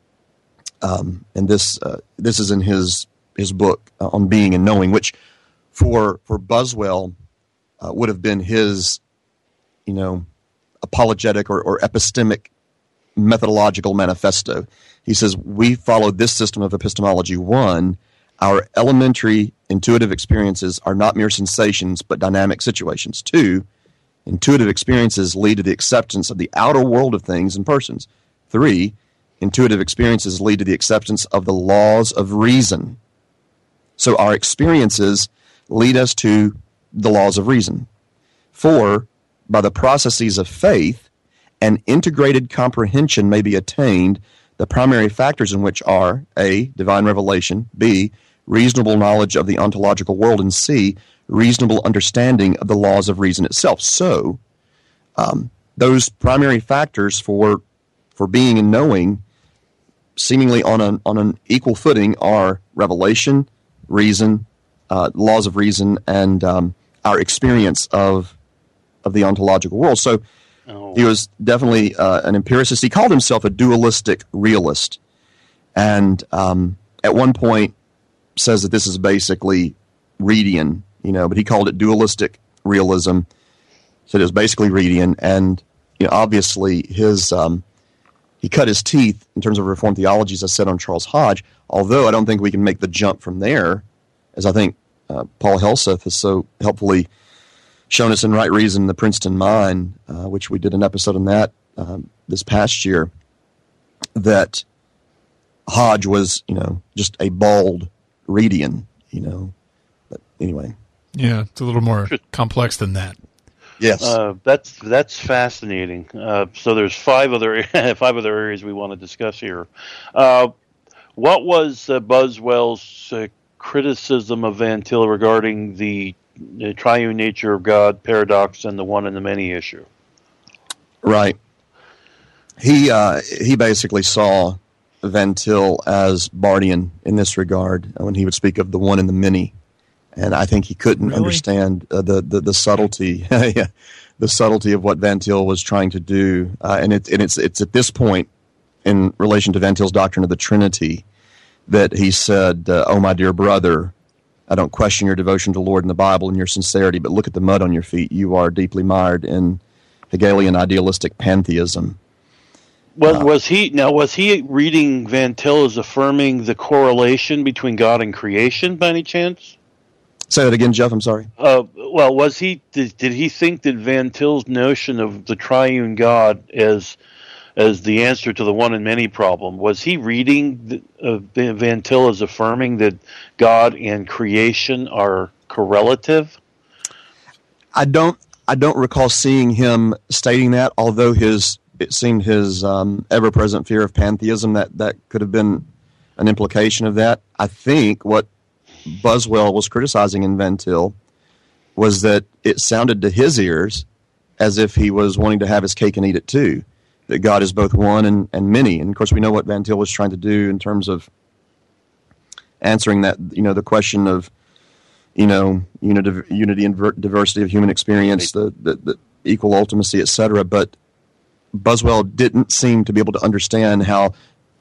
um, and this uh, this is in his his book uh, on being and knowing, which for for Buswell uh, would have been his, you know, apologetic or, or epistemic methodological manifesto. He says we follow this system of epistemology. One, our elementary intuitive experiences are not mere sensations but dynamic situations. Two, intuitive experiences lead to the acceptance of the outer world of things and persons. Three, intuitive experiences lead to the acceptance of the laws of reason. So our experiences lead us to the laws of reason. Four, by the processes of faith, an integrated comprehension may be attained, the primary factors in which are A, divine revelation, B, reasonable knowledge of the ontological world, and C, reasonable understanding of the laws of reason itself. So, um, those primary factors for for being and knowing, seemingly on an on an equal footing, are revelation, reason, uh, laws of reason, and um, our experience of of the ontological world. So, oh. he was definitely uh, an empiricist. He called himself a dualistic realist, and um, at one point says that this is basically Reidian. You know, but he called it dualistic realism. So it was basically Reidian, and you know, obviously his um, he cut his teeth in terms of Reformed theology, as I said, on Charles Hodge. Although I don't think we can make the jump from there, as I think uh, Paul Helseth has so helpfully shown us in Right Reason, the Princeton Mind, uh, which we did an episode on that um, this past year. That Hodge was, you know, just a bald Reidian, you know. But anyway. Yeah, it's a little more complex than that. Yes, uh, that's that's fascinating. Uh, so there's five other five other areas we want to discuss here. Uh, what was uh, Buswell's uh, criticism of Van Til regarding the, the triune nature of God paradox and the one and the many issue? Right. He uh, he basically saw Van Til as Bardian in this regard when he would speak of the one and the many. And I think he couldn't really? understand uh, the, the the subtlety, yeah, the subtlety of what Van Til was trying to do. Uh, and, it, and it's it's at this point, in relation to Van Til's doctrine of the Trinity, that he said, uh, "Oh, my dear brother, I don't question your devotion to the Lord in the Bible and your sincerity, but look at the mud on your feet. You are deeply mired in Hegelian idealistic pantheism." Was uh, was he now? Was he reading Van Til as affirming the correlation between God and creation, by any chance? Say that again, Jeff. I'm sorry. Uh, well, was he? Did, did he think that Van Til's notion of the triune God as as the answer to the one and many problem, was he reading the, uh, Van Til as affirming that God and creation are correlative? I don't. I don't recall seeing him stating that. Although his it seemed his um, ever-present fear of pantheism that that could have been an implication of that. I think what Buswell was criticizing in Van Til was that it sounded to his ears as if he was wanting to have his cake and eat it too, that God is both one and, and many. And of course we know what Van Til was trying to do in terms of answering that, you know, the question of you know, unity, unity and ver- diversity of human experience, the, the, the equal ultimacy, et cetera. But Buswell didn't seem to be able to understand how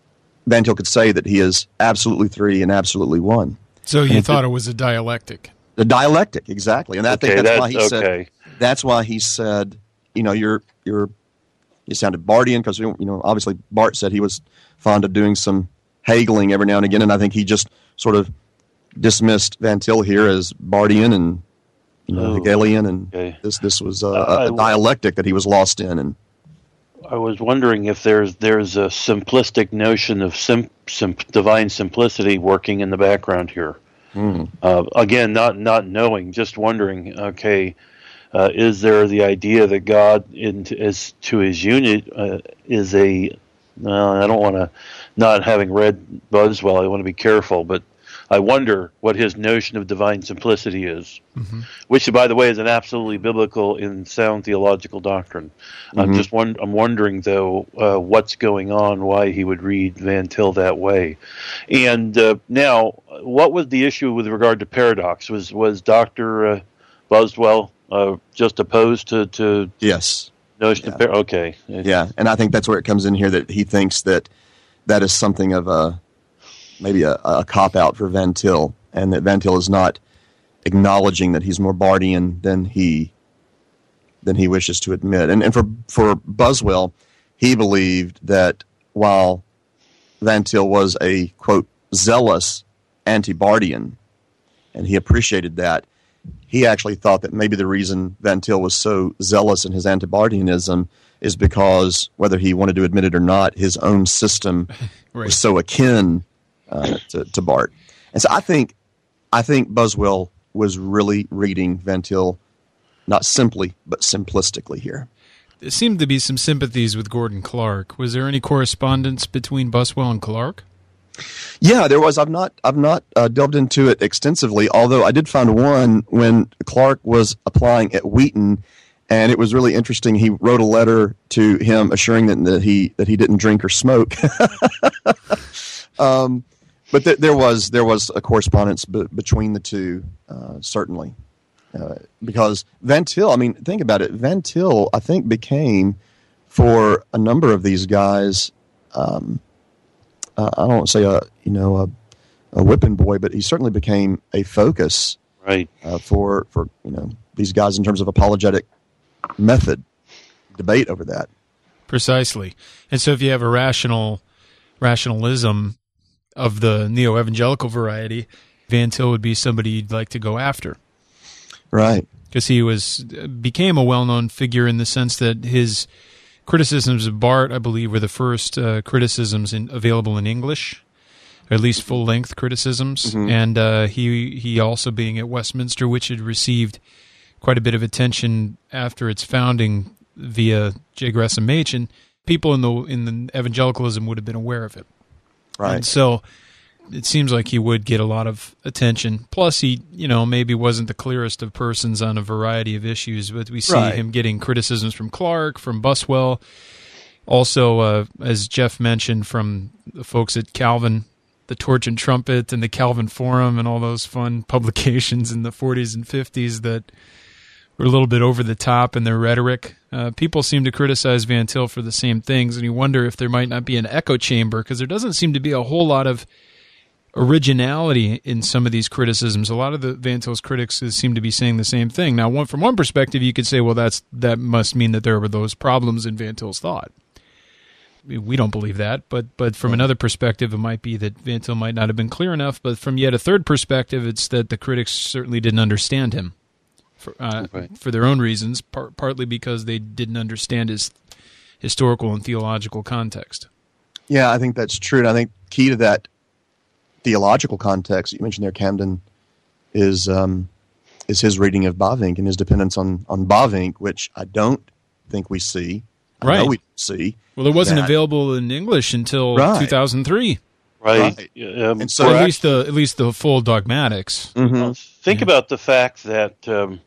Van Til could say that he is absolutely three and absolutely one. So you thought it was a dialectic. The dialectic, exactly. And I okay, think that's, that's why he okay. said, that's why he said, you know, you're, you're, you sounded Bartian, because, you know, obviously Bart said he was fond of doing some haggling every now and again, and I think he just sort of dismissed Van Til here as Bartian and, you know, oh, Hegelian, and okay. this this was a, a, a dialectic that he was lost in. And I was wondering if there's there's a simplistic notion of sim, sim, divine simplicity working in the background here. hmm. Uh, again, not not knowing, just wondering. Okay, uh, is there the idea that God, in, is to his unit, uh, is a? Uh, I don't want to, not having read Buswell, I want to be careful, but I wonder what his notion of divine simplicity is, mm-hmm. which, by the way, is an absolutely biblical and sound theological doctrine. Mm-hmm. I'm just one, I'm wondering, though, uh, what's going on, why he would read Van Til that way. And uh, now, what was the issue with regard to paradox? Was was Doctor Uh, Buswell uh, just opposed to, to yes, notion yeah. of par- okay, yeah, and I think that's where it comes in here, that he thinks that that is something of a maybe a, a cop-out for Van Til, and that Van Til is not acknowledging that he's more Bartian than he than he wishes to admit. And and for for Buswell, he believed that while Van Til was a, quote, zealous anti-Bartian, and he appreciated that, he actually thought that maybe the reason Van Til was so zealous in his anti-Bartianism is because, whether he wanted to admit it or not, his own system right. was so akin Uh, to, to Bart. And so I think I think Buswell was really reading Van Til not simply, but simplistically here. There seemed to be some sympathies with Gordon Clark. Was there any correspondence between Buswell and Clark? Yeah, there was. I've not I've not uh, delved into it extensively, although I did find one when Clark was applying at Wheaton, and it was really interesting. He wrote a letter to him assuring that, that he that he didn't drink or smoke. um But th- there was there was a correspondence b- between the two, uh, certainly, uh, because Van Til. I mean, think about it. Van Til, I think, became for a number of these guys. Um, uh, I don't want to say a you know a, a whipping boy, but he certainly became a focus, right, uh, for for you know these guys in terms of apologetic method debate over that. Precisely, and so if you have a rational rationalism of the neo-evangelical variety, Van Til would be somebody you'd like to go after. Right. Because he was became a well-known figure in the sense that his criticisms of Bart, I believe, were the first uh, criticisms in, available in English, or at least full-length criticisms. Mm-hmm. And uh, he he also being at Westminster, which had received quite a bit of attention after its founding via J. Gresham Machen, people in the in the evangelicalism would have been aware of it. Right. And so it seems like he would get a lot of attention. Plus, he, you know, maybe wasn't the clearest of persons on a variety of issues, but we see right. him getting criticisms from Clark, from Buswell. Also, uh, as Jeff mentioned, from the folks at Calvin, the Torch and Trumpet, and the Calvin Forum, and all those fun publications in the forties and fifties that were a little bit over the top in their rhetoric. Uh, people seem to criticize Van Til for the same things, and you wonder if there might not be an echo chamber, because there doesn't seem to be a whole lot of originality in some of these criticisms. A lot of the Van Til's critics seem to be saying the same thing. Now, one, from one perspective, you could say, well, that's that must mean that there were those problems in Van Til's thought. We don't believe that, but but from another perspective, it might be that Van Til might not have been clear enough. But from yet a third perspective, it's that the critics certainly didn't understand him. For, uh, okay. for their own reasons, par- partly because they didn't understand his historical and theological context. Yeah, I think that's true. And I think key to that theological context you mentioned there, Camden, is um, is his reading of Bavinck and his dependence on, on Bavinck, which I don't think we see. I right. know we see. Well, it wasn't that. available in English until right. two thousand three. Right. right. Um, and so at least the at least the full dogmatics. Mm-hmm. Well, think yeah. about the fact that um,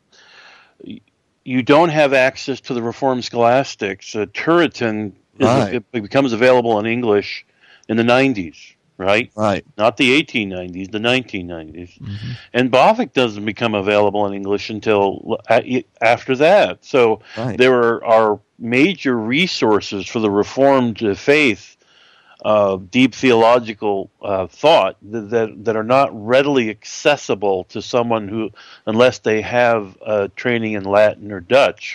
you don't have access to the Reformed scholastics. Uh, Turretin is, right. it becomes available in English in the nineties. right? Right. Not the eighteen nineties, the nineteen nineties. Mm-hmm. And Bavinck doesn't become available in English until after that. So Right. there are, are major resources for the Reformed faith, uh, deep theological uh, thought that, that that are not readily accessible to someone who, unless they have uh, training in Latin or Dutch.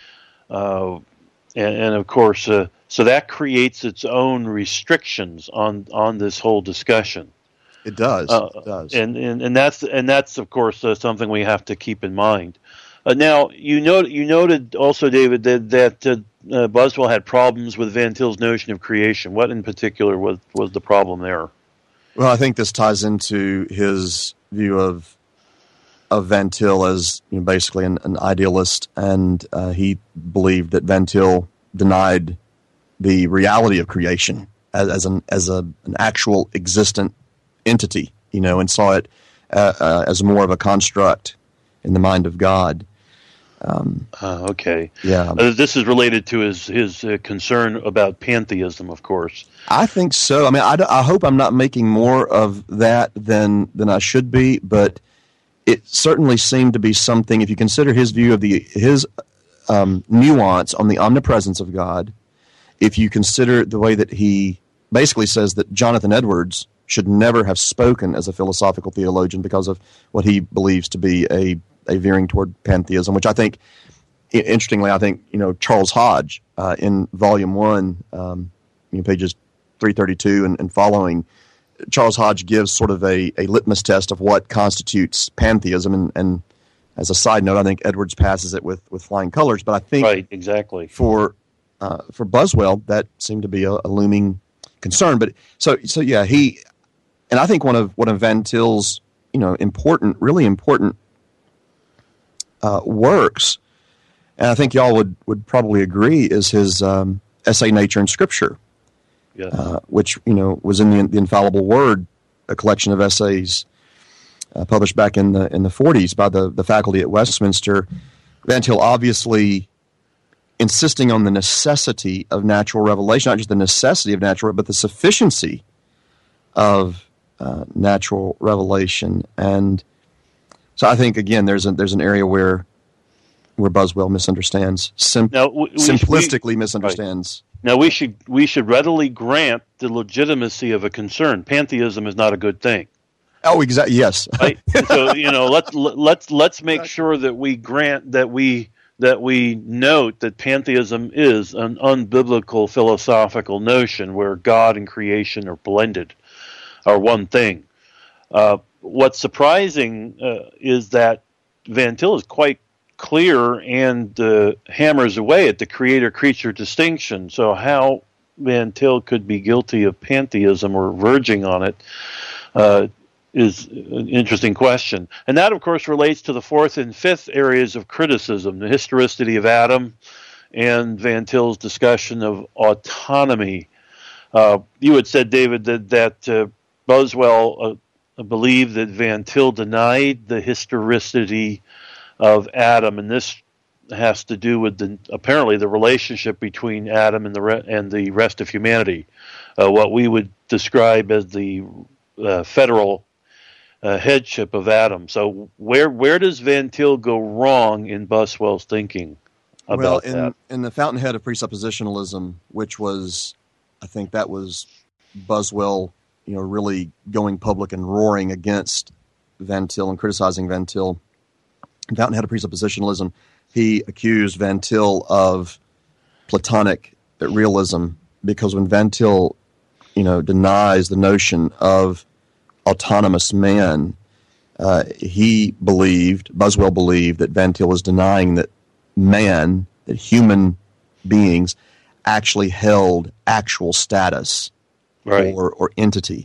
Uh, and, and of course, uh, so that creates its own restrictions on, on this whole discussion. It does. Uh, it does. And, and and that's and that's of course uh, something we have to keep in mind. Uh, now you note you noted also, David, that that uh, uh, Buswell had problems with Van Til's notion of creation. What in particular was was the problem there? Well, I think this ties into his view of of Van Til as, you know, basically an, an idealist, and uh, he believed that Van Til denied the reality of creation as, as an as a an actual existent entity, you know, and saw it uh, uh, as more of a construct in the mind of God. Um, Uh, okay. yeah, Uh, this is related to his his uh, concern about pantheism, of course. I think so. I mean, I, I hope I'm not making more of that than than I should be, but it certainly seemed to be something. If you consider his view of the his um, nuance on the omnipresence of God, if you consider the way that he basically says that Jonathan Edwards should never have spoken as a philosophical theologian because of what he believes to be a, a veering toward pantheism, which I think, interestingly, I think, you know, Charles Hodge uh, in Volume One, um, you know, pages three thirty-two and, and following, Charles Hodge gives sort of a, a litmus test of what constitutes pantheism, and, and as a side note, I think Edwards passes it with, with flying colors, but I think Right, exactly. for uh, for Buswell, that seemed to be a, a looming concern. But so so yeah, he and I think one of one of Van Til's, you know, important, really important uh, works, and I think y'all would, would probably agree, is his um, essay Nature and Scripture, Yes. uh, which, you know, was in the, the Infallible Word, a collection of essays uh, published back in the in the forties by the, the faculty at Westminster. Van Til obviously insisting on the necessity of natural revelation, not just the necessity of natural, but the sufficiency of uh, natural revelation. And so I think, again, there's a, there's an area where where Buswell misunderstands, sim- Now, we- we- simplistically we- misunderstands. Now we should we should readily grant the legitimacy of a concern. Pantheism is not a good thing. Oh, exactly. Yes. Right? So you know, let's let's let's make sure that we grant that we that we note that pantheism is an unbiblical philosophical notion where God and creation are blended, are one thing. Uh, what's surprising uh, is that Van Til is quite clear and uh, hammers away at the creator-creature distinction. So how Van Til could be guilty of pantheism or verging on it uh, is an interesting question. And that, of course, relates to the fourth and fifth areas of criticism, the historicity of Adam and Van Til's discussion of autonomy. Uh, you had said, David, that, that uh, Buswell uh, believed that Van Til denied the historicity of Adam, and this has to do with the apparently the relationship between Adam and the re- and the rest of humanity, uh, what we would describe as the uh, federal uh, headship of Adam. So where where does Van Til go wrong in Buswell's thinking about well, in, that? in the fountainhead of presuppositionalism, which was, I think that was Buswell, you know, really going public and roaring against Van Til and criticizing Van Til. In Fountainhead of Presuppositionalism, he accused Van Til of Platonic realism, because when Van Til, you know, denies the notion of autonomous man, uh, he believed, Buswell believed, that Van Til was denying that man, that human beings actually held actual status Right. or, or entity.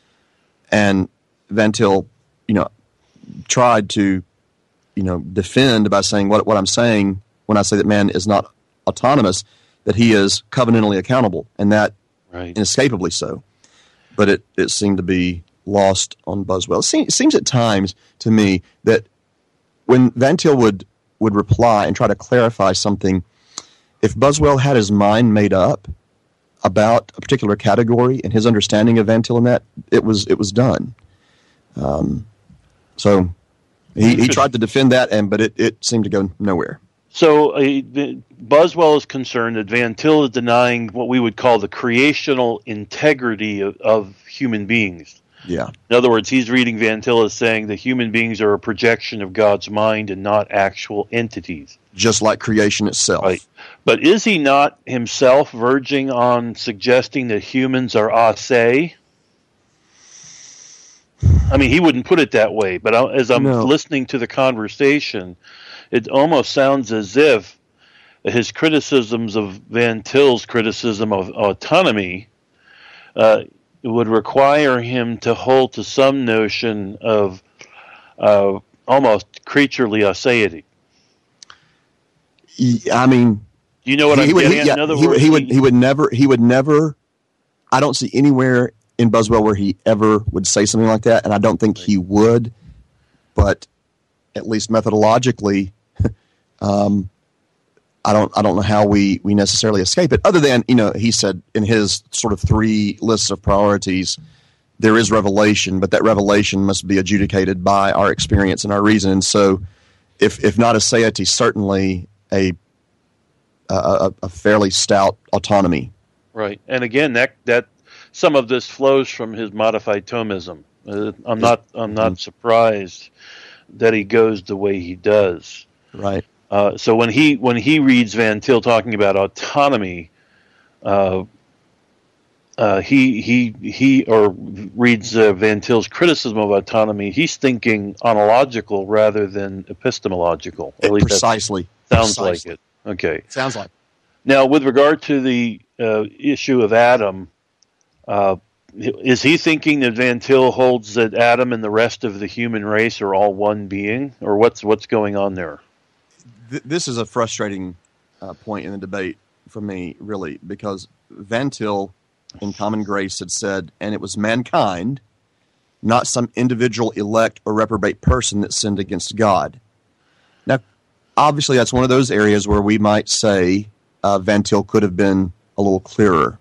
And Van Til, you know, tried to, you know, defend by saying what what I'm saying when I say that man is not autonomous, that he is covenantally accountable, and that Right. inescapably so. But it, it seemed to be lost on Buswell. It seems, it seems at times to me that when Van Til would, would reply and try to clarify something, if Buswell had his mind made up about a particular category and his understanding of Van Til in that, it was it was done. Um, so he, he tried to defend that, and but it, it seemed to go nowhere. So uh, Buswell is concerned that Van Til is denying what we would call the creational integrity of, of human beings. Yeah. In other words, he's reading Van Til as saying that human beings are a projection of God's mind and not actual entities. Just like creation itself. Right. But is he not himself verging on suggesting that humans are a se? I mean, he wouldn't put it that way, but as I'm no. listening to the conversation, it almost sounds as if his criticisms of Van Til's criticism of autonomy uh, would require him to hold to some notion of uh, almost creaturely aseity. I mean, you know what he, I'm he would, getting he, at? yeah, In other he, words, he would he would never he would never. I don't see anywhere in Buswell where he ever would say something like that, and I don't think he would. But at least methodologically, um, I don't I don't know how we, we necessarily escape it. Other than, you know, he said in his sort of three lists of priorities, there is revelation, but that revelation must be adjudicated by our experience and our reason. And so, if if not aseity, certainly a a, a fairly stout autonomy. Right, and again, that that some of this flows from his modified Thomism. Uh, I'm not I'm not mm-hmm. surprised that he goes the way he does. Right. Uh, so when he when he reads Van Til talking about autonomy, uh, uh, he he he or reads uh, Van Til's criticism of autonomy, he's thinking ontological rather than epistemological. At least precisely. Sounds precisely. like it. Okay. Sounds like. Now, with regard to the uh, issue of Adam, uh, is he thinking that Van Til holds that Adam and the rest of the human race are all one being, or what's what's going on there? This is a frustrating uh, point in the debate for me, really, because Van Til in Common Grace had said, and it was mankind, not some individual elect or reprobate person that sinned against God. Now, obviously, that's one of those areas where we might say uh, Van Til could have been a little clearer.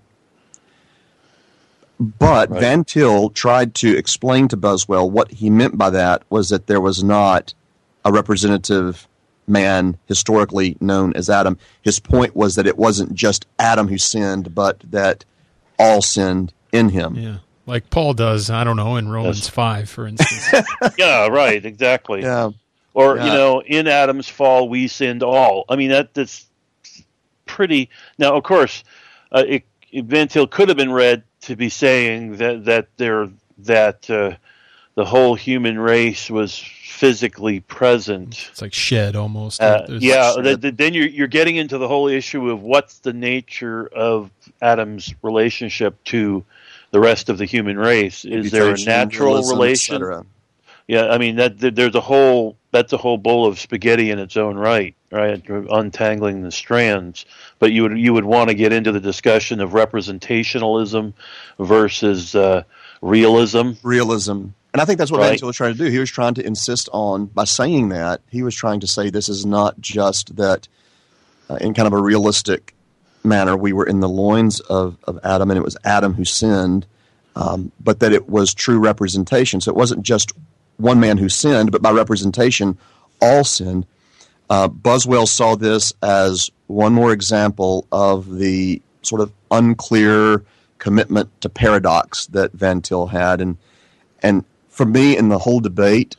But right. Van Til tried to explain to Buswell what he meant by that was that there was not a representative man historically known as Adam. His point was that it wasn't just Adam who sinned, but that all sinned in him. Yeah, like Paul does, I don't know, in Romans yes. five, for instance. Yeah, right, exactly. Yeah. Or, yeah. you know, in Adam's fall, we sinned all. I mean, that that's pretty... Now, of course, uh, it, it, Van Til could have been read to be saying that that there that uh, the whole human race was physically present. It's like shed almost. Uh, yeah, the, the, then you're you're getting into the whole issue of what's the nature of Adam's relationship to the rest of the human race. Is there a natural relation? Yeah, I mean that there's a whole that's a whole bowl of spaghetti in its own right, right? Untangling the strands. But you would you would want to get into the discussion of representationalism versus uh, realism. Realism. And I think that's what right. Van Til was trying to do. He was trying to insist on, by saying that, he was trying to say this is not just that uh, in kind of a realistic manner we were in the loins of, of Adam and it was Adam who sinned, um, but that it was true representation. So it wasn't just one man who sinned, but by representation, all sinned. Uh, Buswell saw this as one more example of the sort of unclear commitment to paradox that Van Til had. And and for me, in the whole debate,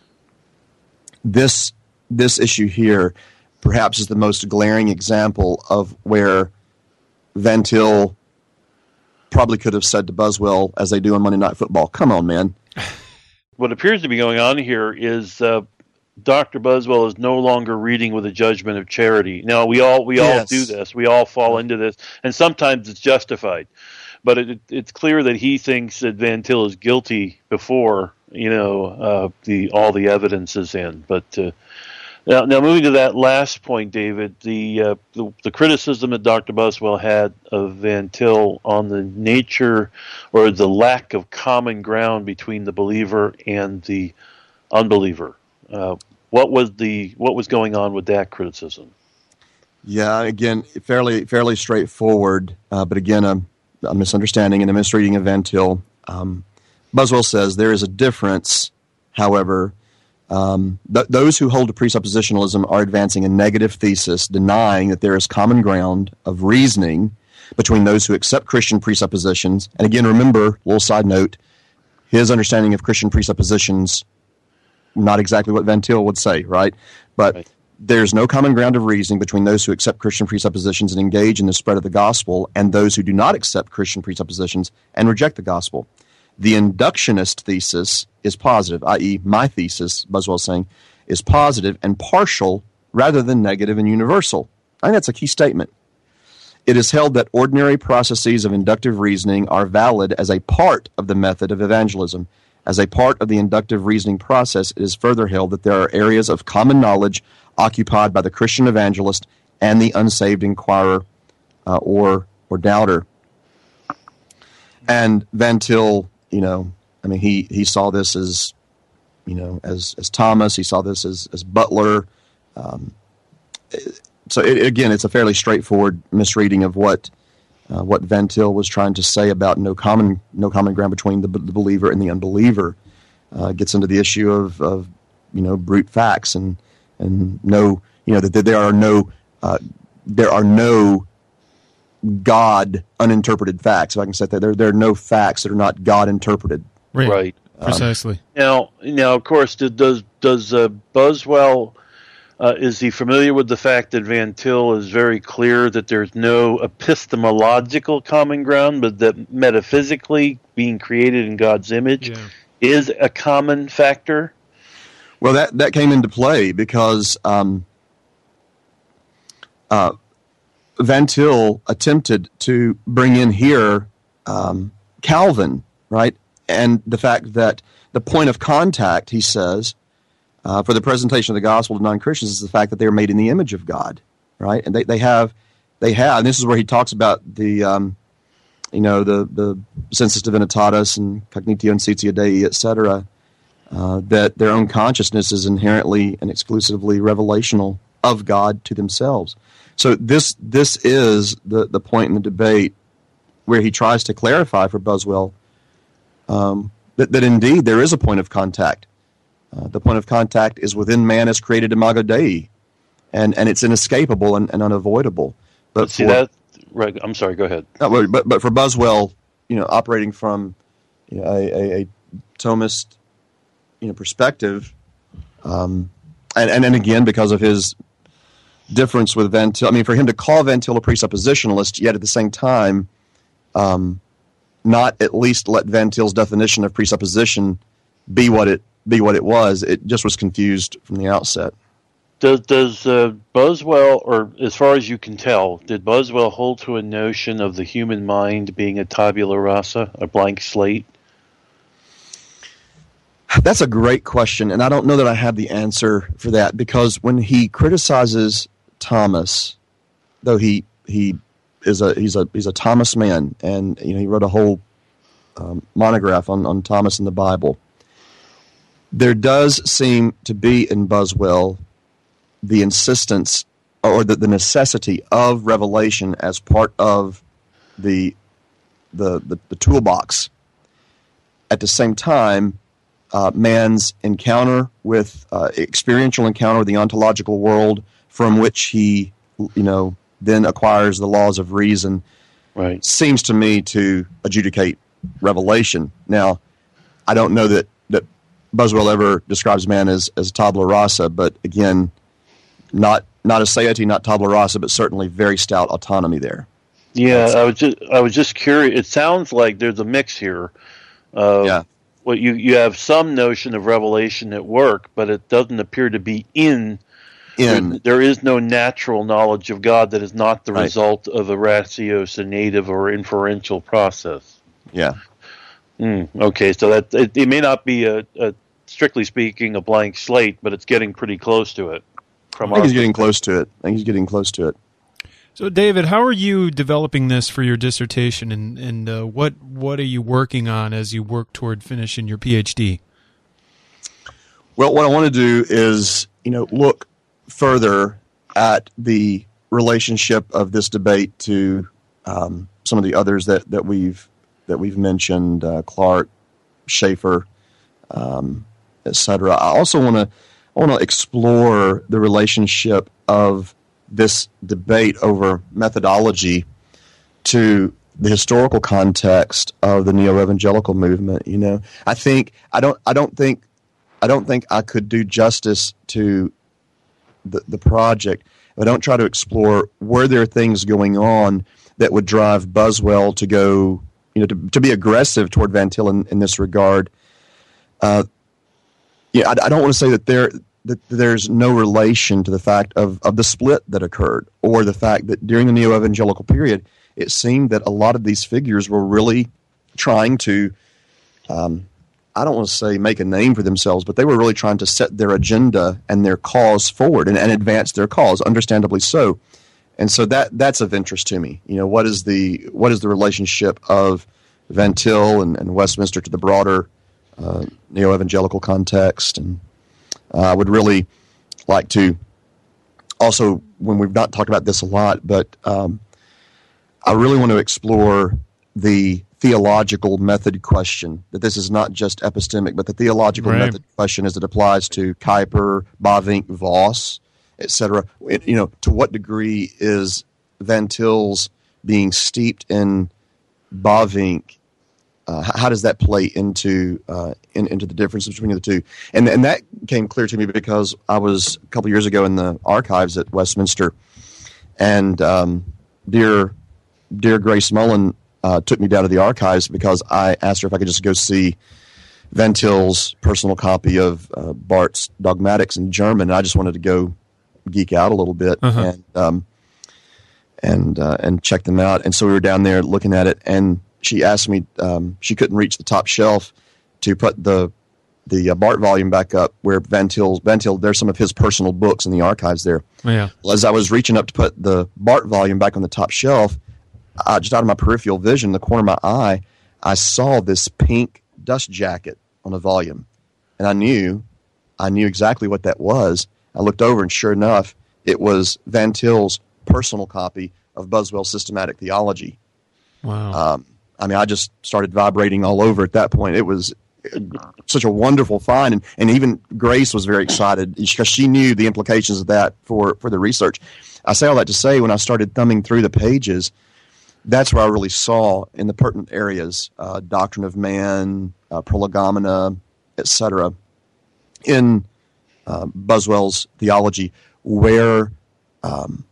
this this issue here perhaps is the most glaring example of where Van Til probably could have said to Buswell, as they do on Monday Night Football, come on, man. What appears to be going on here is uh, Doctor Buswell is no longer reading with a judgment of charity. Now, we all we yes. all do this. We all fall into this, and sometimes it's justified. But it, it's clear that he thinks that Van Til is guilty before you know uh, the all the evidence is in. But uh, now, now, moving to that last point, David, the, uh, the the criticism that Doctor Buswell had of Van Til on the nature or the lack of common ground between the believer and the unbeliever. Uh, what was the what was going on with that criticism? Yeah, again, fairly fairly straightforward, uh, but again, a a misunderstanding and a misreading of Van Til. Um, Buswell says there is a difference, however. Um, th- those who hold to presuppositionalism are advancing a negative thesis, denying that there is common ground of reasoning between those who accept Christian presuppositions. And again, remember, little side note, his understanding of Christian presuppositions, not exactly what Van Til would say, right? But right. There's no common ground of reasoning between those who accept Christian presuppositions and engage in the spread of the gospel and those who do not accept Christian presuppositions and reject the gospel. The inductionist thesis is positive, that is, my thesis, Buswell is saying, is positive and partial rather than negative and universal. I think that's a key statement. It is held that ordinary processes of inductive reasoning are valid as a part of the method of evangelism. As a part of the inductive reasoning process, it is further held that there are areas of common knowledge occupied by the Christian evangelist and the unsaved inquirer uh, or or doubter. And Van Til, you know, I mean, he, he saw this as, you know, as as Thomas. He saw this as as Butler. Um, so it, again, it's a fairly straightforward misreading of what uh, what Van Til was trying to say about no common no common ground between the, the believer and the unbeliever. Uh, gets into the issue of, of you know brute facts and and no you know that, that there are no uh, there are no God uninterpreted facts. If I can say that, there there are no facts that are not God interpreted. Right, right. Um, precisely. Now, now, of course, does does uh, Buswell uh, is he familiar with the fact that Van Til is very clear that there's no epistemological common ground, but that metaphysically being created in God's image yeah. is a common factor? Well, that that came into play because um, uh, Van Til attempted to bring in here um, Calvin, right? And the fact that the point of contact, he says, uh, for the presentation of the gospel to non-Christians is the fact that they're made in the image of God, right? And they, they have, they have, and this is where he talks about the, um, you know, the, the sensus divinitatis and cognitio insitio Dei, et cetera, uh, that their own consciousness is inherently and exclusively revelational of God to themselves. So this this is the, the point in the debate where he tries to clarify for Buswell um, that, that indeed there is a point of contact. Uh, the point of contact is within man as created imago Dei, and, and it's inescapable and, and unavoidable. But see for, that? Right. I'm sorry. Go ahead. No, but but for Buswell, you know, operating from you know, a, a, a Thomist you know perspective, um, and, and and again because of his difference with Van Til. I mean, for him to call Van Til a presuppositionalist, yet at the same time, um, not at least let Van Til's definition of presupposition be what it be what it was. It just was confused from the outset. Does does uh, Buswell, or as far as you can tell, did Buswell hold to a notion of the human mind being a tabula rasa, a blank slate? That's a great question, and I don't know that I have the answer for that, because when he criticizes Thomas, though he he is a he's a he's a Thomas man, and you know he wrote a whole um, monograph on, on Thomas in the Bible. There does seem to be in Buswell the insistence or the, the necessity of revelation as part of the the the, the toolbox. At the same time, Uh, man's encounter with uh, experiential encounter with the ontological world, from which he, you know, then acquires the laws of reason, right, seems to me to adjudicate revelation. Now, I don't know that, that Buswell ever describes man as, as tabula rasa, but again, not not a satiety, not tabula rasa, but certainly very stout autonomy there. Yeah, That's, I was just I was just curious. It sounds like there's a mix here. Uh, yeah. Well, you, you have some notion of revelation at work, but it doesn't appear to be in. in. There, there is no natural knowledge of God that is not the right. result of a ratiocinative or inferential process. Yeah. Mm, okay, so that it, it may not be a, a strictly speaking a blank slate, but it's getting pretty close to it. From I think he's getting close to it. I think he's getting close to it. So, David, how are you developing this for your dissertation, and, and uh, what what are you working on as you work toward finishing your PhD? Well, what I want to do is, you know, look further at the relationship of this debate to um, some of the others that, that we've that we've mentioned, uh, Clark, Schaefer, um, et cetera. I also want to I want to explore the relationship of this debate over methodology to the historical context of the neo-evangelical movement. You know, I think I don't I don't think I don't think I could do justice to the the project if I don't try to explore were there things going on that would drive Buswell to go, you know, to, to be aggressive toward Van Til in, in this regard. Uh, yeah, I, I don't want to say that there that there's no relation to the fact of, of the split that occurred, or the fact that during the neo-evangelical period, it seemed that a lot of these figures were really trying to, um, I don't want to say make a name for themselves, but they were really trying to set their agenda and their cause forward and, and advance their cause, understandably so. And so that that's of interest to me. You know, what is the what is the relationship of Van Til and, and Westminster to the broader uh, neo-evangelical context? And uh, I would really like to also, when we've not talked about this a lot, but um, I really want to explore the theological method question, that this is not just epistemic, but the theological right. method question as it applies to Kuyper, Bavinck, Voss, et cetera. You know, to what degree is Van Til's being steeped in Bavinck? Uh, how does that play into uh, in, into the differences between the two? And and that came clear to me because I was a couple years ago in the archives at Westminster, and um, dear dear Grace Mullen uh, took me down to the archives because I asked her if I could just go see Van Til's personal copy of uh, Barth's Dogmatics in German. And I just wanted to go geek out a little bit uh-huh. and um, and uh, and check them out. And so we were down there looking at it, and she asked me. Um, she couldn't reach the top shelf to put the the uh, Barth volume back up where Van Til's Van Til. There's some of his personal books in the archives there. Yeah. Well, as I was reaching up to put the Barth volume back on the top shelf, uh, just out of my peripheral vision, in the corner of my eye, I saw this pink dust jacket on a volume, and I knew, I knew exactly what that was. I looked over, and sure enough, it was Van Til's personal copy of Buswell's Systematic Theology. Wow. Um, I mean, I just started vibrating all over at that point. It was such a wonderful find, and, and even Grace was very excited because she knew the implications of that for, for the research. I say all that to say, when I started thumbing through the pages, that's where I really saw in the pertinent areas, uh, Doctrine of Man, uh, Prolegomena, et cetera, in uh, Buswell's theology, where um,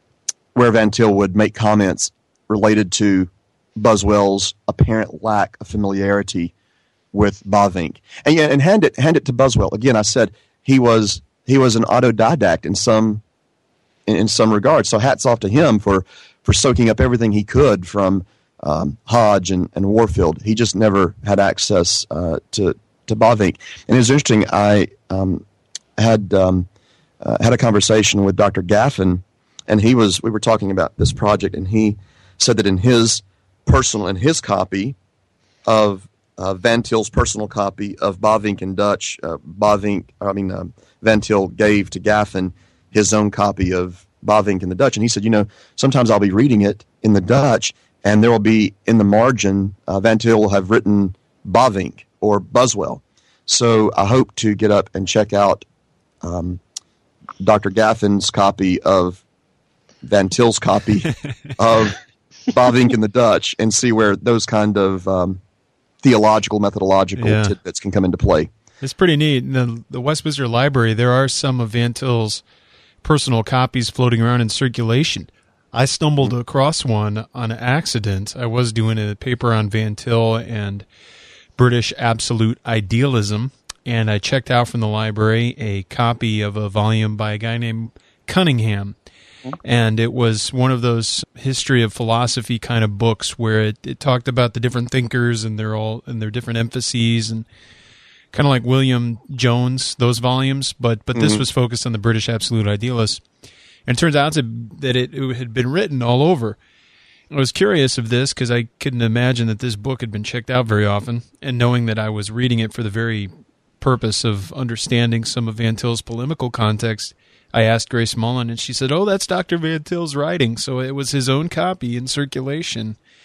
where Van Til would make comments related to Buswell's apparent lack of familiarity with Bavinck, and yeah, and hand it hand it to Buswell. Again, I said he was he was an autodidact in some in, in some regards. So hats off to him for for soaking up everything he could from um, Hodge and, and Warfield. He just never had access uh, to to Bavinck. And it was interesting. I um, had um, uh, had a conversation with Doctor Gaffin, and he was we were talking about this project, and he said that in his personal in his copy of uh, Van Til's personal copy of Bavinck in Dutch, uh, Bavinck, I mean uh, Van Til gave to Gaffin his own copy of Bavinck in the Dutch, and he said, you know, sometimes I'll be reading it in the Dutch, and there will be in the margin uh, Van Til will have written Bavinck or Buswell. So I hope to get up and check out um, Doctor Gaffin's copy of Van Til's copy of Bavinck in the Dutch and see where those kind of um, theological, methodological yeah. tidbits can come into play. It's pretty neat. In the, the Westminster Library, there are some of Van Til's personal copies floating around in circulation. I stumbled mm-hmm. across one on accident. I was doing a paper on Van Til and British absolute idealism, and I checked out from the library a copy of a volume by a guy named Cunningham. And it was one of those history of philosophy kind of books where it, it talked about the different thinkers and their all and their different emphases, and kind of like William Jones, those volumes. But but mm-hmm. this was focused on the British absolute idealists. And it turns out to, that it, it had been written all over. I was curious of this because I couldn't imagine that this book had been checked out very often. And knowing that I was reading it for the very purpose of understanding some of Van Til's polemical context, I asked Grace Mullen, and she said, oh, that's Doctor Van Til's writing. So it was his own copy in circulation.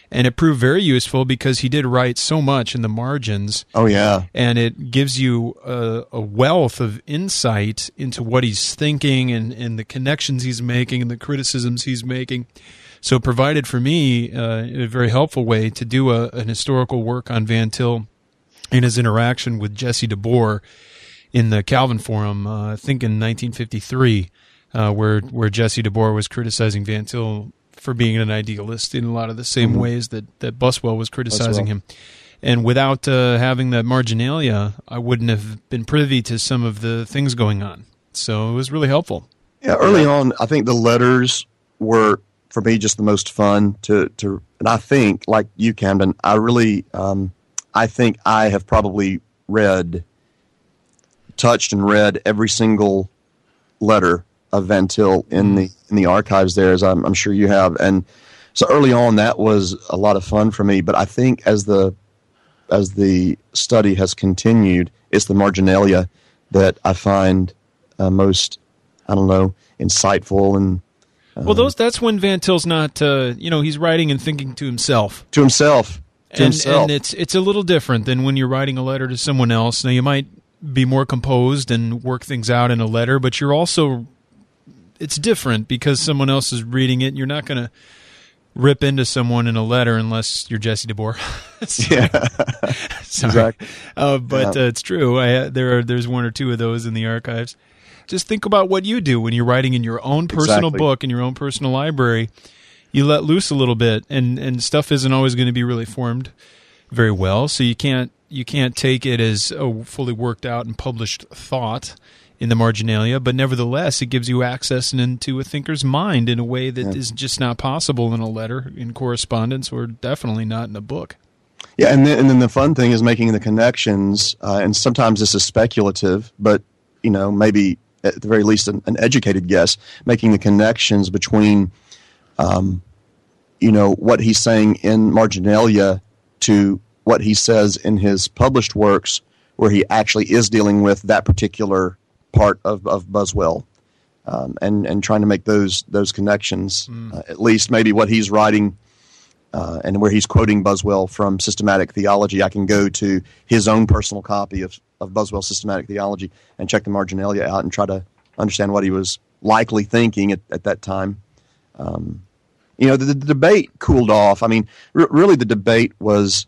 And it proved very useful because he did write so much in the margins. Oh, yeah. And it gives you a, a wealth of insight into what he's thinking and, and the connections he's making and the criticisms he's making. So it provided for me uh, a very helpful way to do a, an historical work on Van Til in his interaction with Jesse DeBoer in the Calvin Forum, uh, I think in nineteen fifty-three, uh, where, where Jesse DeBoer was criticizing Van Til for being an idealist in a lot of the same mm-hmm. ways that, that Buswell was criticizing Buswell. him. And without uh, having that marginalia, I wouldn't have been privy to some of the things going on. So it was really helpful. Yeah, early on, I think the letters were, for me, just the most fun to, to and I think, like you, Camden, I really, um, I think I have probably read, touched and read every single letter of Van Til in the in the archives there, as I'm, I'm sure you have. And so early on, that was a lot of fun for me. But I think as the as the study has continued, it's the marginalia that I find uh, most, I don't know, insightful. And uh, well, those that's when Van Til's not, uh, you know, he's writing and thinking to himself. To himself. To and, himself. And it's it's a little different than when you're writing a letter to someone else. Now, you might be more composed and work things out in a letter, but you're also... It's different because someone else is reading it. And you're not going to rip into someone in a letter unless you're Jesse DeBoer. so, yeah, sorry. Exactly. Uh, but yeah. uh, it's true. I, there are there's one or two of those in the archives. Just think about what you do when you're writing in your own personal exactly. book in your own personal library. You let loose a little bit, and, and stuff isn't always going to be really formed very well. So you can't you can't take it as a fully worked out and published thought in the marginalia, but nevertheless, it gives you access into a thinker's mind in a way that yeah. is just not possible in a letter, in correspondence, or definitely not in a book. Yeah, and then, and then the fun thing is making the connections, uh, and sometimes this is speculative, but, you know, maybe at the very least an, an educated guess, making the connections between, um, you know, what he's saying in marginalia to what he says in his published works, where he actually is dealing with that particular part of, of Buswell, um, and and trying to make those those connections. Mm. Uh, at least maybe what he's writing uh, and where he's quoting Buswell from Systematic Theology, I can go to his own personal copy of, of Buswell's Systematic Theology and check the marginalia out and try to understand what he was likely thinking at, at that time. Um, you know, the, the debate cooled off. I mean, r- really the debate was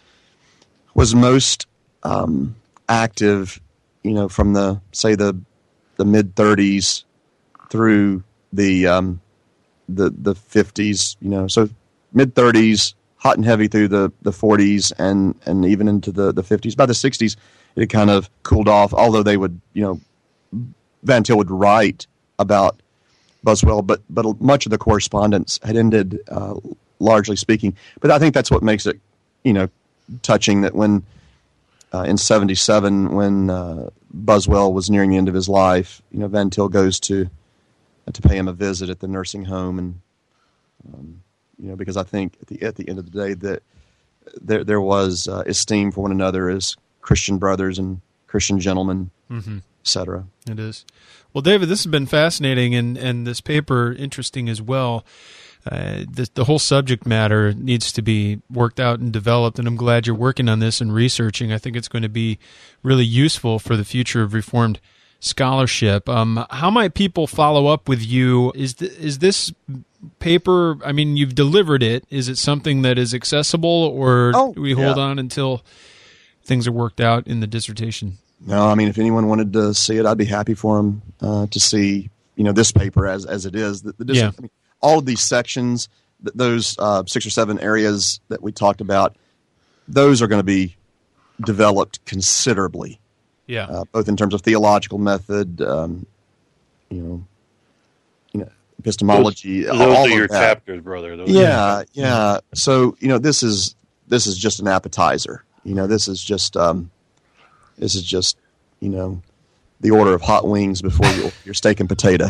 was most um, active, you know, from the, say, the the mid-thirties through the um, the the fifties, you know, so mid-thirties, hot and heavy through the, the forties and, and even into the, the fifties. By the sixties, it kind of cooled off, although they would, you know, Van Til would write about Buswell, but, but much of the correspondence had ended, uh, largely speaking. But I think that's what makes it, you know, touching, that when uh, in seventy-seven, when uh, Buswell was nearing the end of his life, you know, Van Til goes to uh, to pay him a visit at the nursing home, and um, you know, because I think at the at the end of the day that there there was uh, esteem for one another as Christian brothers and Christian gentlemen, mm-hmm. et cetera. It is. Well, David, this has been fascinating, and, and this paper interesting as well. Uh, the, the whole subject matter needs to be worked out and developed, and I'm glad you're working on this and researching. I think it's going to be really useful for the future of Reformed scholarship. Um, how might people follow up with you? Is th- is this paper, I mean, you've delivered it. Is it something that is accessible, or oh, do we hold yeah. on until things are worked out in the dissertation? No, I mean, if anyone wanted to see it, I'd be happy for them uh, to see, you know, this paper as as it is. The, the dis- yeah. I mean, all of these sections, th- those uh, six or seven areas that we talked about, those are going to be developed considerably. Yeah, uh, both in terms of theological method, um, you know, you know, epistemology. Those, all those of are your that. chapters, brother. Those Yeah, are- yeah. So you know, this is this is just an appetizer. You know, this is just um, this is just you know, the order of hot wings before your your steak and potato.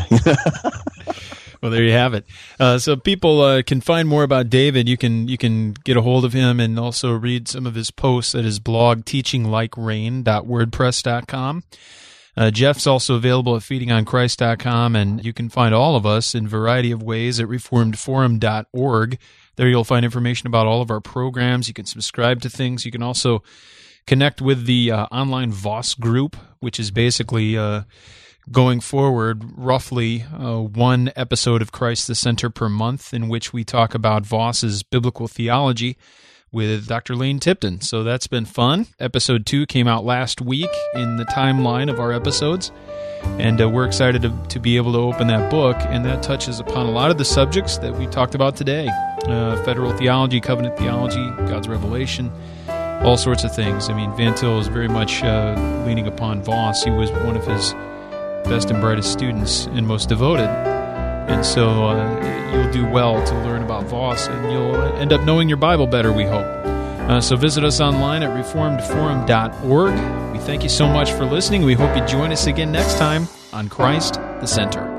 Well, there you have it. Uh, so people uh, can find more about David. You can you can get a hold of him and also read some of his posts at his blog, teaching like rain dot wordpress dot com. Uh, Jeff's also available at feeding on christ dot com, and you can find all of us in a variety of ways at reformed forum dot org. There you'll find information about all of our programs. You can subscribe to things. You can also connect with the uh, online Voss group, which is basically uh, going forward roughly uh, one episode of Christ the Center per month, in which we talk about Voss's biblical theology with Doctor Lane Tipton. So that's been fun. Episode two came out last week in the timeline of our episodes, and uh, we're excited to, to be able to open that book, and that touches upon a lot of the subjects that we talked about today. Uh, federal theology, covenant theology, God's revelation, all sorts of things. I mean, Van Til is very much uh, leaning upon Voss. He was one of his best and brightest students and most devoted. And so uh, you'll do well to learn about Voss, and you'll end up knowing your Bible better, we hope. Uh, so visit us online at reformed forum dot org. We thank you so much for listening. We hope you join us again next time on Christ the Center.